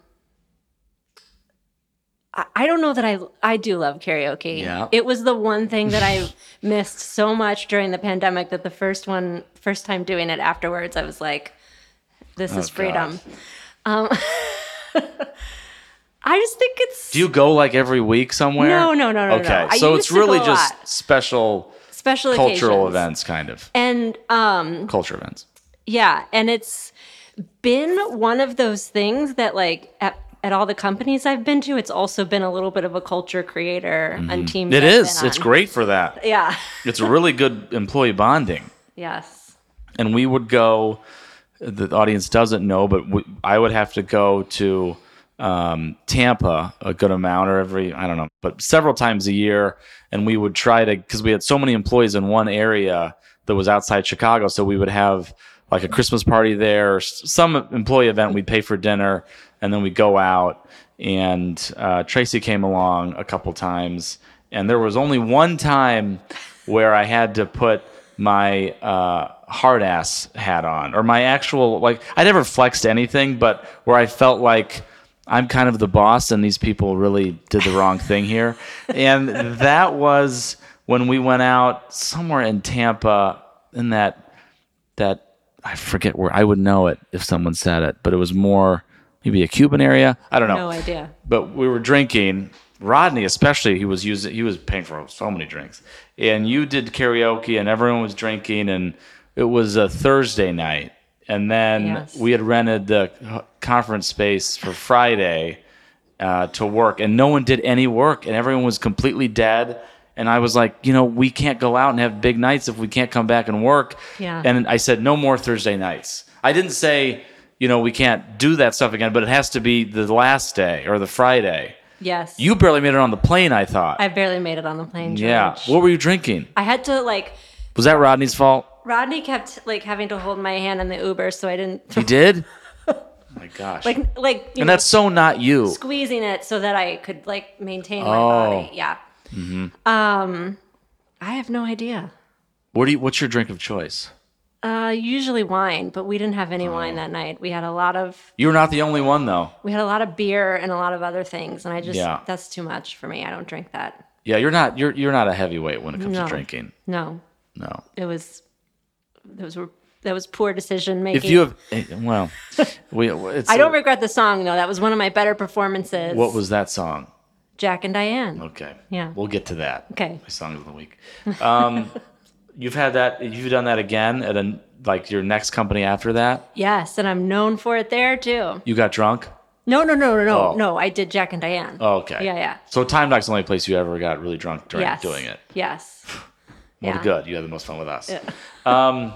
I, I don't know that I I do love karaoke. Yeah. It was the one thing that I missed so much during the pandemic that the first one, first time doing it afterwards, I was like, this is Oh, freedom. Um, I just think it's Do you go like every week somewhere? No, no, no, no, no. Okay, I so used it's to really go a just lot. special special cultural occasions. events, kind of and um. culture events. Yeah, and it's been one of those things that, like, at, at all the companies I've been to, it's also been a little bit of a culture creator on teams. It I've is. been It's on. great for that. Yeah. It's really good employee bonding. Yes. And we would go. The audience doesn't know, but we, I would have to go to um, Tampa a good amount, or every I don't know, but several times a year, and we would try to because we had so many employees in one area that was outside Chicago, so we would have like a Christmas party there, or some employee event. We'd pay for dinner, and then we'd go out. And uh, Tracy came along a couple times, and there was only one time where I had to put my uh, hard ass hat on, or my actual, like, I never flexed anything, but where I felt like I'm kind of the boss, and these people really did the wrong thing here. And that was when we went out somewhere in Tampa in that that. I forget where. I would know it if someone said it, but it was more maybe a Cuban area. I don't know. No idea. But we were drinking. Rodney, especially, he was using. He was paying for so many drinks, and you did karaoke, and everyone was drinking, and it was a Thursday night, and then Yes. we had rented the conference space for Friday uh, to work, and no one did any work, and everyone was completely dead. And I was like, you know, we can't go out and have big nights if we can't come back and work. Yeah. And I said, no more Thursday nights. I didn't say, you know, we can't do that stuff again, but it has to be the last day or the Friday. Yes. You barely made it on the plane, I thought. I barely made it on the plane, George. yeah. What were you drinking? I had to, like, Was that Rodney's fault? Rodney kept, like, having to hold my hand in the Uber so I didn't, He did? Oh my gosh. like, like you and know, that's so not you. squeezing it so that I could, like, maintain my Oh. body. Yeah. Mm-hmm. Um, I have no idea. What do you, what's your drink of choice? Uh, usually wine, but we didn't have any Oh. wine that night. We had a lot of You were not the only one, though. we had a lot of beer and a lot of other things, and I just Yeah. that's too much for me. I don't drink that. Yeah, you're not you're you're not a heavyweight when it comes No. to drinking. No, No. it was those were that was poor decision making. If you have eh, well, we it's I don't regret the song though. That was one of my better performances. What was that song? Jack and Diane? Okay. Yeah. We'll get to that. Okay. My song of the week. Um, you've had that. You've done that again at a, like your next company after that. Yes, and I'm known for it there too. You got drunk. No, no, no, no, no, Oh. no. I did Jack and Diane. Oh, okay. Yeah, yeah. So Time Doc's the only place you ever got really drunk during Yes. doing it. Yes. Well, Yeah. good. You had the most fun with us. Yeah. Um,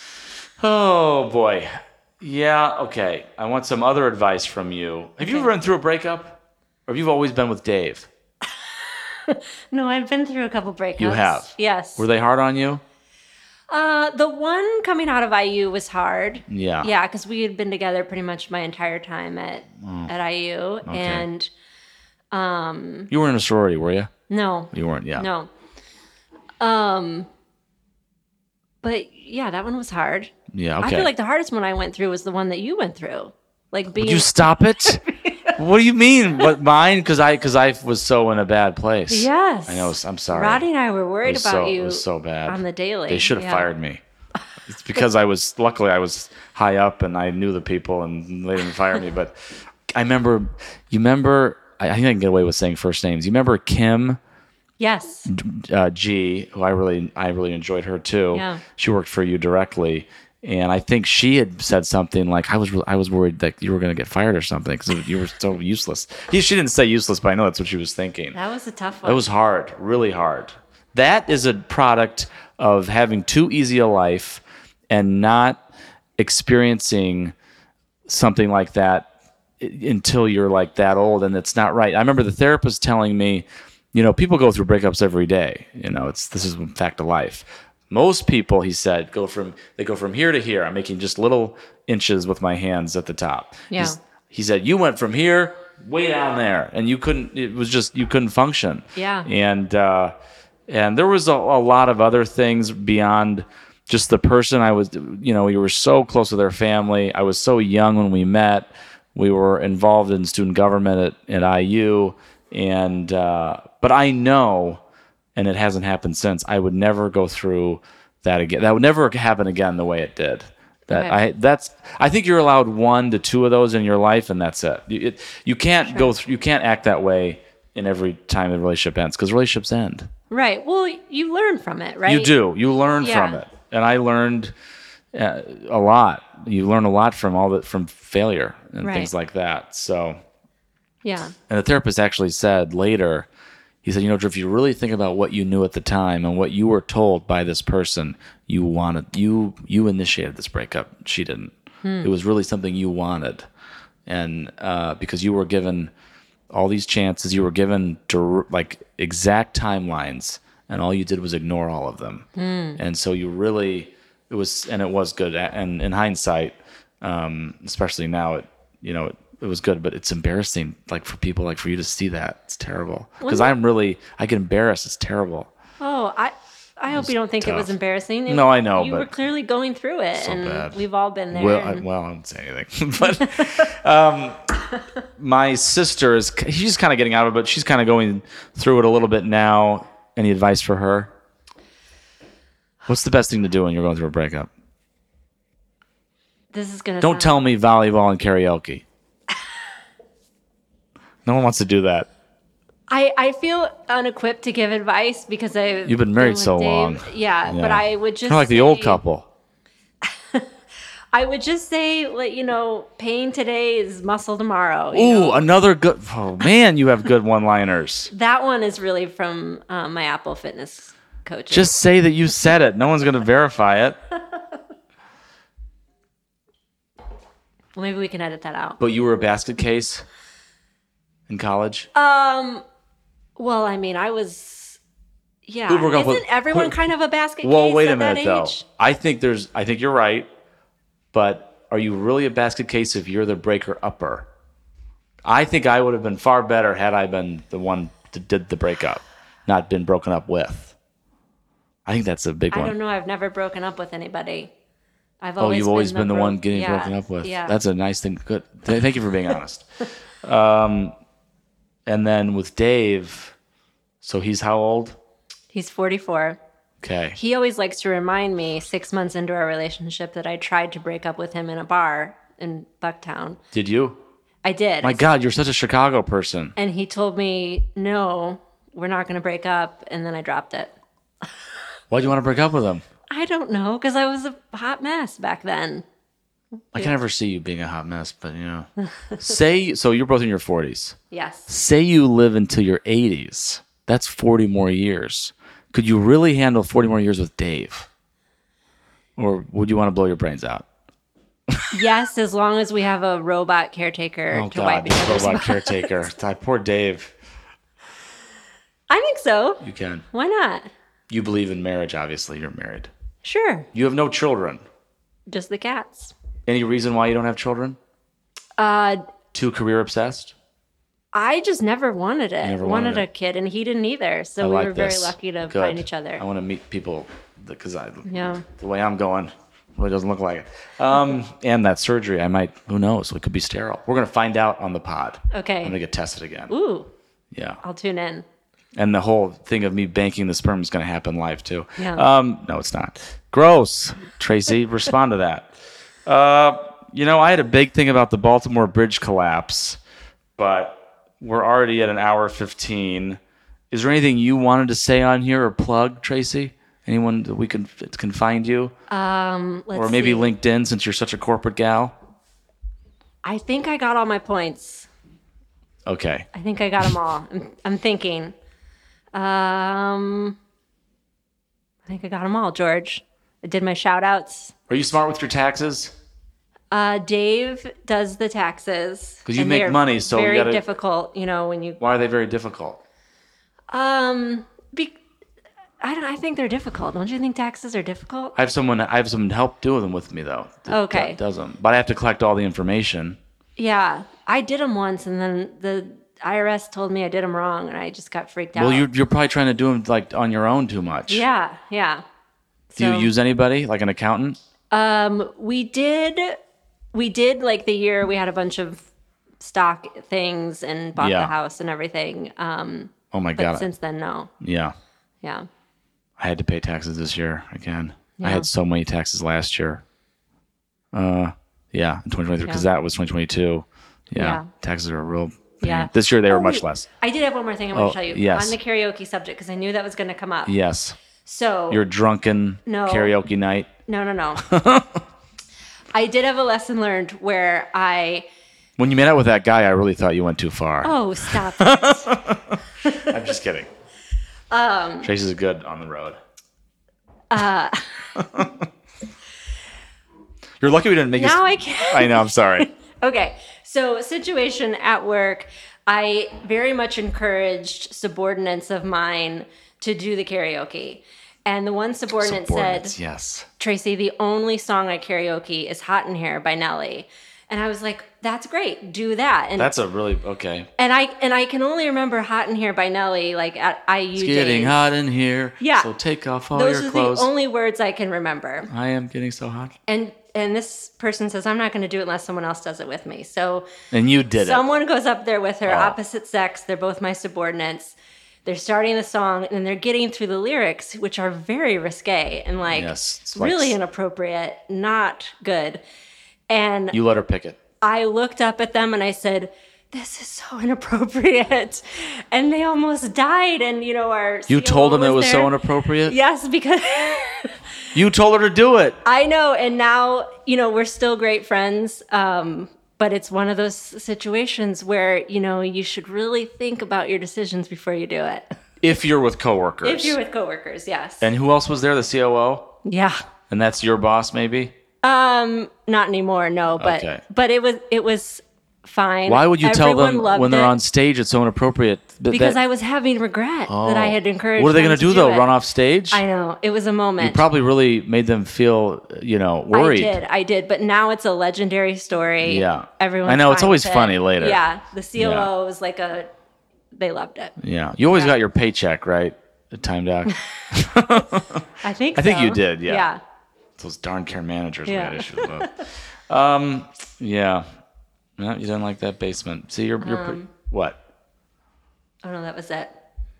oh boy. Yeah. Okay. I want some other advice from you. Have you Okay. ever been through a breakup? Or you've always been with Dave? No, I've been through a couple breakups. You have? Yes. Were they hard on you? Uh, the one coming out of I U was hard. Yeah. Yeah, because we had been together pretty much my entire time at Mm. at I U, Okay. and um, You were in a sorority, were you? no, You weren't, yeah. no. Um, but yeah, that one was hard. Yeah, okay. I feel like the hardest one I went through was the one that you went through, like being. Would you stop it? What do you mean? What, mine? Because I, cause I was so in a bad place. Yes. I know. I'm sorry. Roddy and I were It worried was about so, you. It was so bad. on the daily. They should have Yeah. fired me. It's because I was, luckily I was high up and I knew the people and they didn't fire me. But I remember, you remember, I I think I can get away with saying first names. You remember Kim Yes. uh, G, who I really, I really enjoyed her too. Yeah. She worked for you directly. And I think she had said something like, "I was, I was worried that you were going to get fired or something because you were so useless." He, she didn't say useless, but I know that's what she was thinking. That was a tough one. It was hard, really hard. That is a product of having too easy a life and not experiencing something like that i- until you're like that old, and it's not right. I remember the therapist telling me, you know, people go through breakups every day. You know, it's this is a fact of life. Most people, he said, go from they go from here to here. I'm making just little inches with my hands at the top. Yeah. He's- he said, you went from here way down there, and you couldn't. It was just you couldn't function. Yeah. And uh, and there was a, a lot of other things beyond just the person I was. You know, we were so close to their family. I was so young when we met. We were involved in student government at, at I U, and uh, but I know. And it hasn't happened since. I would never go through that again. That would never happen again the way it did. That Okay. I that's I think you're allowed one to two of those in your life, and that's it. You, it, you can't go through. You can't act that way in every time the relationship ends because relationships end. Right. Well, you learn from it, right? You do. You learn Yeah. from it, and I learned uh, a lot. You learn a lot from all that from failure and Right. things like that. So, Yeah. and the therapist actually said later. He said, you know, Drew, if you really think about what you knew at the time and what you were told by this person, you wanted, you you initiated this breakup. She didn't. It was really something you wanted. And uh, because you were given all these chances, you were given dir- like exact timelines, and all you did was ignore all of them. And so you really, it was, and it was good. And in hindsight, um, especially now, it, you know, it, it was good, but it's embarrassing, like for people, like for you to see that. It's terrible because I'm really, I get embarrassed. It's terrible. Oh, I I hope you don't think it was tough. embarrassing. It- No, I know, You but- were clearly going through it, So and bad. we've all been there. Well, I, and- well, I won't say anything. But um, my sister is, she's kind of getting out of it, but she's kind of going through it a little bit now. Any advice for her? What's the best thing to do when you're going through a breakup? this is gonna. Don't sound- tell me volleyball and karaoke. No one wants to do that. I, I feel unequipped to give advice because I. You've been married so long. Yeah, but I would just kind of like the old say- couple. I would just say, like, you know, pain today is muscle tomorrow. you Ooh, know? another good. Oh man, you have good one-liners. That one is really from um, my Apple Fitness coach. Just say that you said it. No one's going to verify it. well, maybe we can edit that out. But you were a basket case in college. Um, well, I mean, I was. Yeah, Who broke up isn't with- everyone who- kind of a basket Well, case wait a at that minute though. age? I think there's. I think you're right. But are you really a basket case if you're the breaker upper? I think I would have been far better had I been the one that did the breakup, not been broken up with. I think that's a big I one. don't know. I've never broken up with anybody. I've Oh, always you've always been, been the bro- one getting yeah, broken up with. Yeah, That's a nice thing. Good. Th- Thank you for being honest. Um, and then with Dave, so he's how old? he's forty-four. Okay. He always likes to remind me six months into our relationship that I tried to break up with him in a bar in Bucktown. Did you? I did. My God, you're such a Chicago person. And he told me, no, we're not going to break up. And then I dropped it. Why'd you want to break up with him? I don't know, because I was a hot mess back then. I can never see you being a hot mess, but you know. Say, so you're both in your forties. Yes. Say you live until your eighties. That's forty more years. Could you really handle forty more years with Dave? Or would you want to blow your brains out? Yes, as long as we have a robot caretaker Oh to God, wipe each this other's robot butts. caretaker. God, poor Dave. I think so. You can. Why not? You believe in marriage, obviously. You're married. Sure. You have no children. Just the cats. Any reason why you don't have children? Uh, Too career obsessed? I just never wanted it. never wanted, wanted a it. kid, and he didn't either. So I we like were very this. lucky to Good. find each other. I want to meet people because I, Yeah. the way I'm going, really doesn't look like it. Um, and that surgery, I might, who knows? It could be sterile. We're going to find out on the pod. Okay. I'm going to get tested again. Ooh, Yeah. I'll tune in. And the whole thing of me banking the sperm is going to happen live too. Yeah. Um, no, it's not. Gross. Tracy, respond to that. Uh, you know, I had a big thing about the Baltimore Bridge collapse, but we're already at an hour fifteen. Is there anything you wanted to say on here or plug, Tracy? Anyone that we can can find you? Um, let's Or maybe see. LinkedIn, since you're such a corporate gal? I think I got all my points. Okay. I think I got them all. I'm, I'm thinking. Um, I think I got them all, George. I did my shout outs. Are you smart with your taxes? Uh, Dave does the taxes. 'Cause you and make they're money, so you very gotta- difficult, you know, when you Why are they very difficult? um be, I don't I think they're difficult. Don't you think taxes are difficult? I have someone. I have someone to help do them with me though. that- Okay. that does them, but I have to collect all the information. Yeah, I did them once, and then the I R S told me I did them wrong, and I just got freaked out. Well, you're you're probably trying to do them like on your own too much. yeah, yeah. Do you So- use anybody like an accountant? Um, we did, we did like the year we had a bunch of stock things and bought Yeah. the house and everything. Um, Oh my but god. since then, no. Yeah, Yeah. I had to pay taxes this year again. I Yeah. had so many taxes last year. Uh, yeah, in twenty twenty-three because Yeah. that was twenty twenty-two. Yeah, Yeah. taxes are a real. Pain. Yeah. This year they were Oh, much wait. less. I did have one more thing I want Oh, to tell you yes. on the karaoke subject because I knew that was going to come up. Yes, So your drunken No. karaoke night. no, no, no. I did have a lesson learned where I. When you met out with that guy, I really thought you went too far. Oh, stop it. I'm just kidding. Um, Tracy's good on the road. Uh, You're lucky we didn't make now you. I can't. I know. I'm sorry. Okay, so situation at work, I very much encouraged subordinates of mine to do the karaoke. And the one subordinate Subordinates, said, yes. Tracy, the only song I karaoke is Hot in Here by Nelly. And I was like, that's great, do that. And That's a really okay. and I and I can only remember Hot in Here by Nelly like at I U It's getting days. hot in here. Yeah. So take off all Those your are clothes. the only words I can remember. I am getting so hot. And and this person says, I'm not going to do it unless someone else does it with me. So And you did it. someone goes up there with her, Oh. opposite sex. They're both my subordinates. They're starting the song and they're getting through the lyrics, which are very risque and like Yes, it's like- really inappropriate, not good. And You let her pick it. I looked up at them and I said, this is so inappropriate. And they almost died. And, you know, our You C O O told them it was so there. inappropriate? Yes, because You told her to do it. I know. And now, you know, we're still great friends. Um, but it's one of those situations where, you know, you should really think about your decisions before you do it. If you're with coworkers. If you're with coworkers, yes. And who else was there? The C O O? Yeah. And that's your boss, maybe? Um, not anymore, no, but Okay. but it was it was fine. Why would you tell Everyone them loved when they're it on stage it's so inappropriate? Th- because that- I was having regret that I had encouraged. What are they them going to do, to though? it. Run off stage? I know. It was a moment. You probably really made them feel, you know, worried. I did, I did, but now it's a legendary story. Yeah. Everyone. I know, it's always funny later. Yeah, the C O O Yeah. was like a. They loved it. Yeah. You always got your paycheck, right? The time doc. I think. I think so. you did, yeah. Yeah. Those darn care managers Yeah. we had issues with. um, yeah. No, you didn't like that basement. See, you're, you're Um, pretty, what? Oh no, that was it.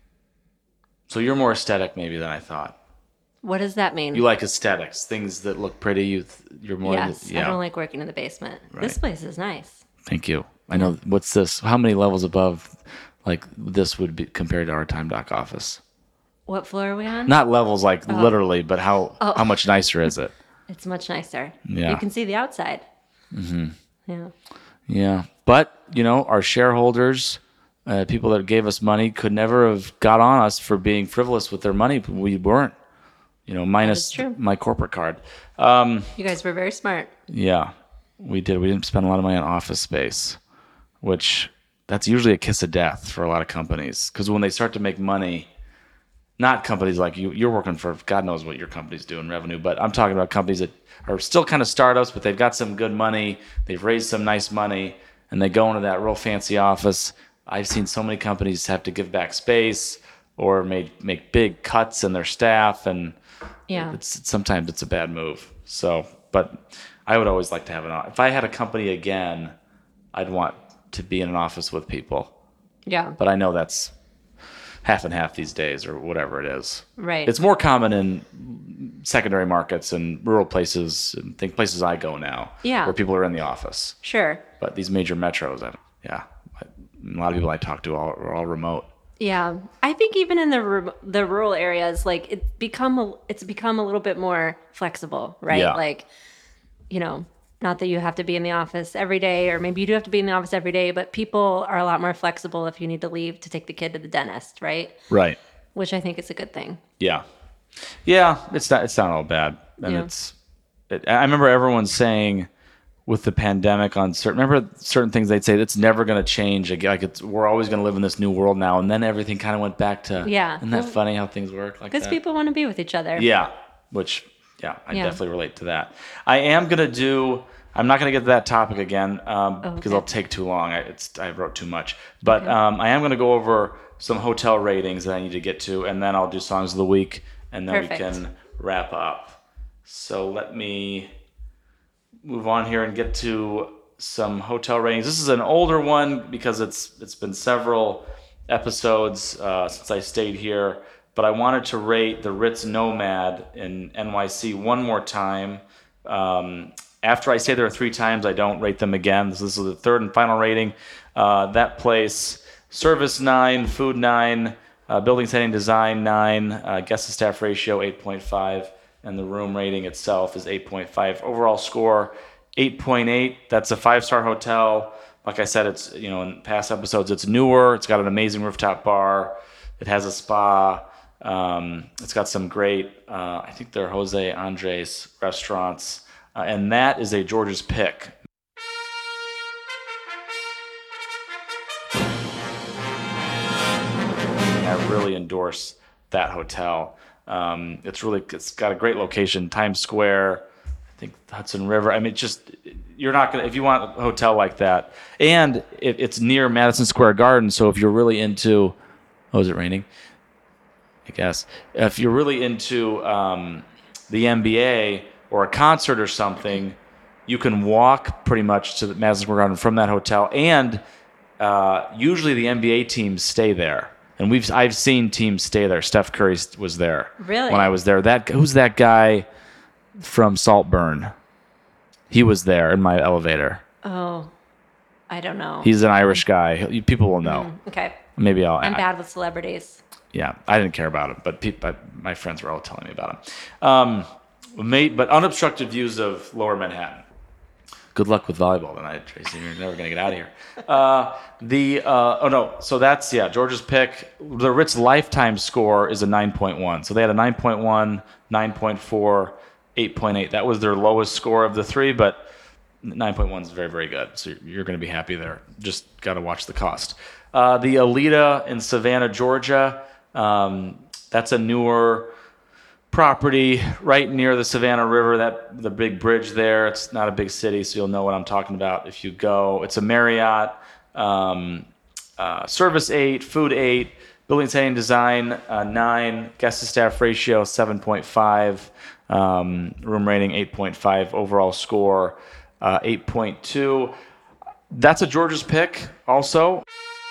So you're more aesthetic maybe than I thought. What does that mean? You like aesthetics, things that look pretty. You, th- you're more. yes, yeah. I don't like working in the basement. This Right. place is nice. Thank you. I know. What's this? How many levels above, like this would be compared to our time doc office? What floor are we on? Not levels, like Oh. literally, but how how much nicer is it? It's much nicer. Yeah. You can see the outside. Mm-hmm. Yeah. Yeah, but you know, our shareholders, uh, people that gave us money, could never have got on us for being frivolous with their money. We weren't. You know, minus true. my corporate card. Um, You guys were very smart. yeah, we did. We didn't spend a lot of money on office space, which that's usually a kiss of death for a lot of companies. Because when they start to make money, not companies like you, you're working for, God knows what your company's doing revenue, but I'm talking about companies that are still kind of startups, but they've got some good money, they've raised some nice money, and they go into that real fancy office. I've seen so many companies have to give back space or make make big cuts in their staff, and yeah, it's, sometimes it's a bad move. So, but I would always like to have an office. If I had a company again, I'd want to be in an office with people. Yeah. But I know that's half and half these days, or whatever it is. Right. It's more common in secondary markets and rural places, and think places I go now, yeah, where people are in the office. Sure. But these major metros, I, yeah, a lot of people I talk to all, are all remote. Yeah, I think even in the ru- the rural areas, like it's become a, it's become a little bit more flexible, right? Yeah. Like, you know, not that you have to be in the office every day, or maybe you do have to be in the office every day, but people are a lot more flexible if you need to leave to take the kid to the dentist, right? Right. Which I think is a good thing. Yeah, yeah, it's not it's not all bad, and Yeah. it's. It, I remember everyone saying, with the pandemic on certain, remember certain things they'd say it's never going to change. Like, like it's we're always going to live in this new world now, and then everything kind of went back to. Yeah. Isn't that Well, funny how things work like Because that? people want to be with each other. Yeah, which yeah, I Yeah. definitely relate to that. I am going to do. I'm not going to get to that topic again um, Oh, because okay. I'll take too long. I, it's I wrote too much, but Okay. um, I am going to go over some hotel ratings that I need to get to, and then I'll do songs of the week, and then Perfect. we can wrap up. So let me move on here and get to some hotel ratings. This is an older one because it's it's been several episodes uh, since I stayed here, but I wanted to rate the Ritz Nomad in N Y C one more time. Um, after I stay there three times, I don't rate them again. So this is the third and final rating. Uh, that place, service nine, food nine, uh, building setting design nine, uh, guest to staff ratio eight point five, and the room rating itself is eight point five. Overall score eight point eight. That's a five-star hotel. Like I said, it's, you know, in past episodes, it's newer. It's got an amazing rooftop bar. It has a spa. Um, it's got some great, uh, I think they're Jose Andres restaurants. Uh, and that is a George's pick. I really endorse that hotel. Um, it's really, it's got a great location, Times Square, I think Hudson River. I mean, just, you're not going to, if you want a hotel like that, and it, it's near Madison Square Garden, so if you're really into, oh, is it raining? I guess. If you're really into um, the N B A or a concert or something, you can walk pretty much to the Madison Square Garden from that hotel, and uh, usually the N B A teams stay there. And we've I've seen teams stay there. Steph Curry was there. Really? When I was there. That who's that guy from Saltburn? He was there in my elevator. Oh, I don't know. He's an Irish guy. He- People will know. Mm, okay. Maybe I'll. I'm I- bad with celebrities. Yeah, I didn't care about him, but people, my friends were all telling me about him. Um, made, but unobstructed views of Lower Manhattan. Good luck with volleyball tonight, Tracy. You're never going to get out of here. Uh, the uh, oh no, so that's yeah, George's pick. The Ritz lifetime score is a nine point one. So they had a nine point one, nine point four, eight point eight. That was their lowest score of the three, but nine point one is very, very good. So you're going to be happy there. Just got to watch the cost. Uh, the Alita in Savannah, Georgia. Um, that's a newer property right near the Savannah River, that the big bridge there. It's not a big city, so you'll know what I'm talking about if you go. It's a Marriott, um, uh, service eight, food eight, building setting design uh, nine, guest to staff ratio seven point five, um, room rating eight point five, overall score uh, eight point two. That's a George's pick also.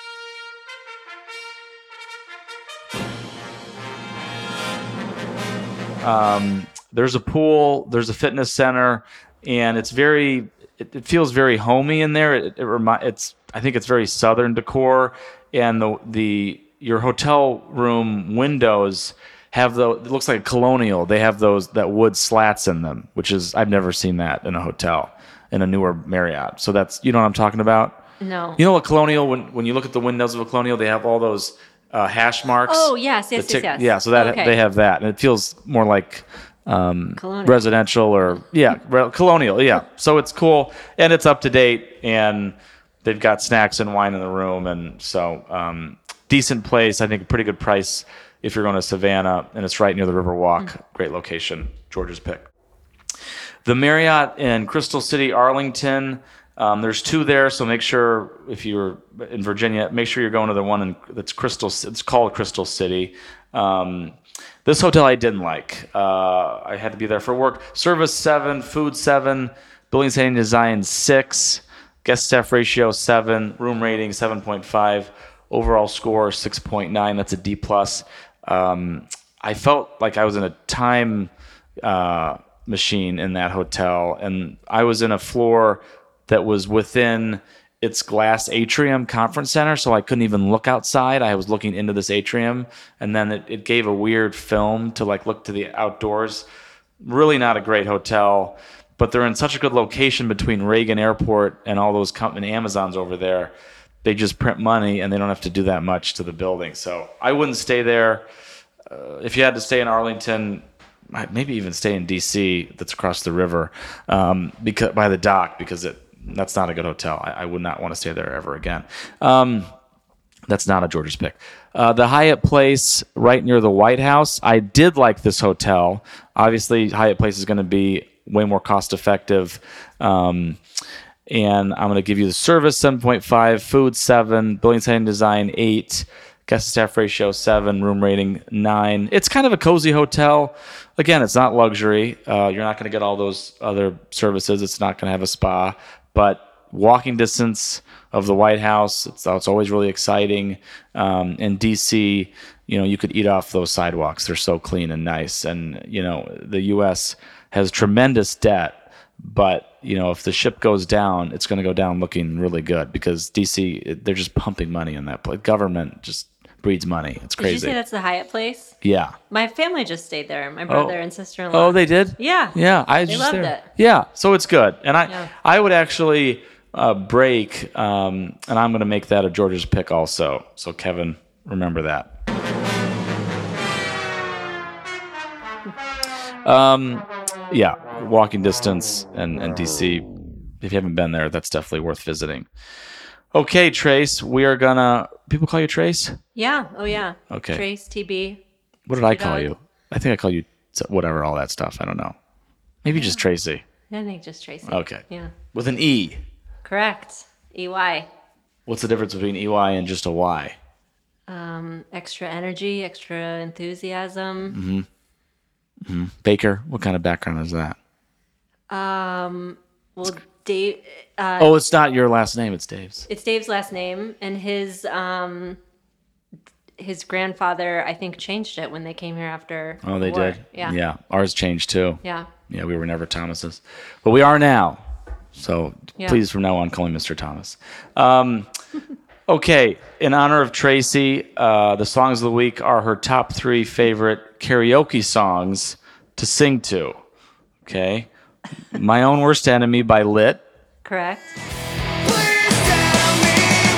Um, there's a pool, there's a fitness center, and it's very, it, it feels very homey in there. It, it remi- it's, I think it's very Southern decor, and the the your hotel room windows have the, it looks like a colonial. They have those that wood slats in them, which is, I've never seen that in a hotel, in a newer Marriott. So that's, you know what I'm talking about? No. You know a colonial, when when you look at the windows of a colonial, they have all those uh, hash marks. Oh, yes, yes, The tick- yes, yes. Yeah, so that Okay. they have that, and it feels more like um, Colonial. residential or yeah, re- colonial. Yeah, so it's cool and it's up to date, and they've got snacks and wine in the room, and so um, decent place. I think a pretty good price if you're going to Savannah, and it's right near the Riverwalk. Mm. Great location. George's pick. The Marriott in Crystal City, Arlington. Um, there's two there, so make sure if you're in Virginia, make sure you're going to the one in, that's Crystal. It's called Crystal City. Um, this hotel I didn't like. Uh, I had to be there for work. Service seven, food seven, building standing design six, guest staff ratio seven, room rating seven point five, overall score six point nine. That's a D plus. Um, I felt like I was in a time uh, machine in that hotel, and I was in a floor that was within its glass atrium conference center, so I couldn't even look outside. I was looking into this atrium, and then it, it gave a weird film to like look to the outdoors. Really not a great hotel, but they're in such a good location between Reagan Airport and all those company Amazons over there. They just print money, and they don't have to do that much to the building. So I wouldn't stay there. Uh, if you had to stay in Arlington, maybe even stay in D C that's across the river um, because by the dock, because it that's not a good hotel. I, I would not want to stay there ever again. Um, that's not a George's pick. Uh, the Hyatt Place right near the White House. I did like this hotel. Obviously, Hyatt Place is going to be way more cost effective. Um, and I'm going to give you the service seven point five, food seven, building setting design eight, guest staff ratio seven, room rating nine. It's kind of a cozy hotel. Again, it's not luxury. Uh, you're not going to get all those other services. It's not going to have a spa, but walking distance of the White House. It's, it's always really exciting. Um, in D C, you know, you could eat off those sidewalks. They're so clean and nice. And, you know, the U S has tremendous debt, but, you know, if the ship goes down, it's going to go down looking really good because D C, they're just pumping money in that place. Government just breeds money. It's crazy. Did you say that's the Hyatt Place? Yeah. My family just stayed there. My brother oh. and sister-in-law. Oh, they did? Yeah. Yeah. I they just loved there. it. Yeah. So it's good. And I, yeah. I would actually uh, break, um, and I'm going to make that a George's pick also. So Kevin, remember that. Um, yeah. Walking distance and, and D C. If you haven't been there, that's definitely worth visiting. Okay, Trace, we are gonna. People call you Trace? Yeah. Oh, yeah. Okay. Trace, T B. What did I call you? I think I call you whatever, all that stuff. I don't know. Maybe yeah. just Tracy. I think just Tracy. Okay. Yeah. With an E. Correct. E Y. What's the difference between E Y and just a Y? Um, extra energy, extra enthusiasm. Mm-hmm. Mm-hmm. Baker, what kind of background is that? Um. Well, Dave. Uh, oh, it's not your last name. It's Dave's. It's Dave's last name, and his um, his grandfather, I think, changed it when they came here after. Oh, they the war. did. Yeah. Yeah. Ours changed too. Yeah. Yeah, we were never Thomases, but we are now. So yeah. please, from now on, call me Mister Thomas. Um, okay. In honor of Tracy, uh, the songs of the week are her top three favorite karaoke songs to sing to. Okay. My Own Worst Enemy by Lit. Correct. Please tell me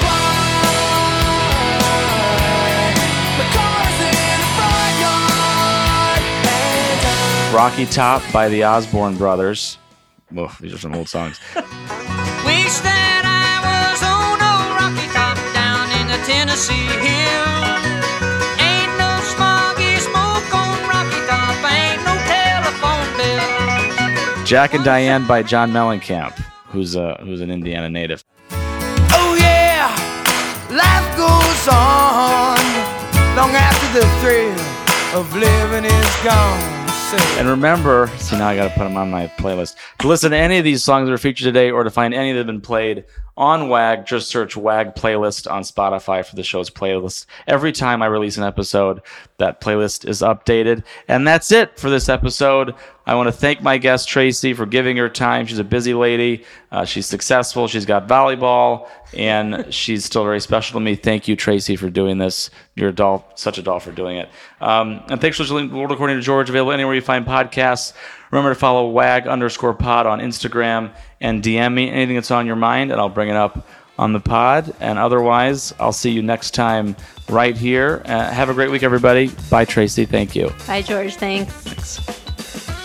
why the car's in the front yard and Rocky Top by the Osborne Brothers. Oh, these are some old songs. wish that I was on a Rocky Top down in the Tennessee hills. Ain't no smoggy smoke on Rocky Top, ain't no telephone bill. Jack and Diane by John Mellencamp, who's a who's an Indiana native. Oh yeah, life goes on long after the thrill of living is gone. Say. And remember, see now I got to put them on my playlist. To listen to any of these songs that are featured today, or to find any that have been played on WAG, just search WAG playlist on Spotify for the show's playlist. Every time I release an episode, that playlist is updated. And that's it for this episode. I want to thank my guest, Tracy, for giving her time. She's a busy lady. Uh, she's successful. She's got volleyball, and she's still very special to me. Thank you, Tracy, for doing this. You're a doll, such a doll for doing it. Um, and thanks for listening to World According to George, available anywhere you find podcasts. Remember to follow WAG underscore pod on Instagram and D M me anything that's on your mind, and I'll bring it up on the pod. And otherwise, I'll see you next time right here. Uh, have a great week, everybody. Bye, Tracy. Thank you. Bye, George. Thanks. Thanks.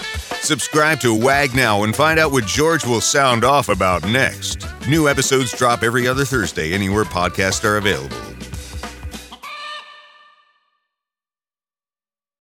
Subscribe to Wag Now and find out what George will sound off about next. New episodes drop every other Thursday anywhere podcasts are available.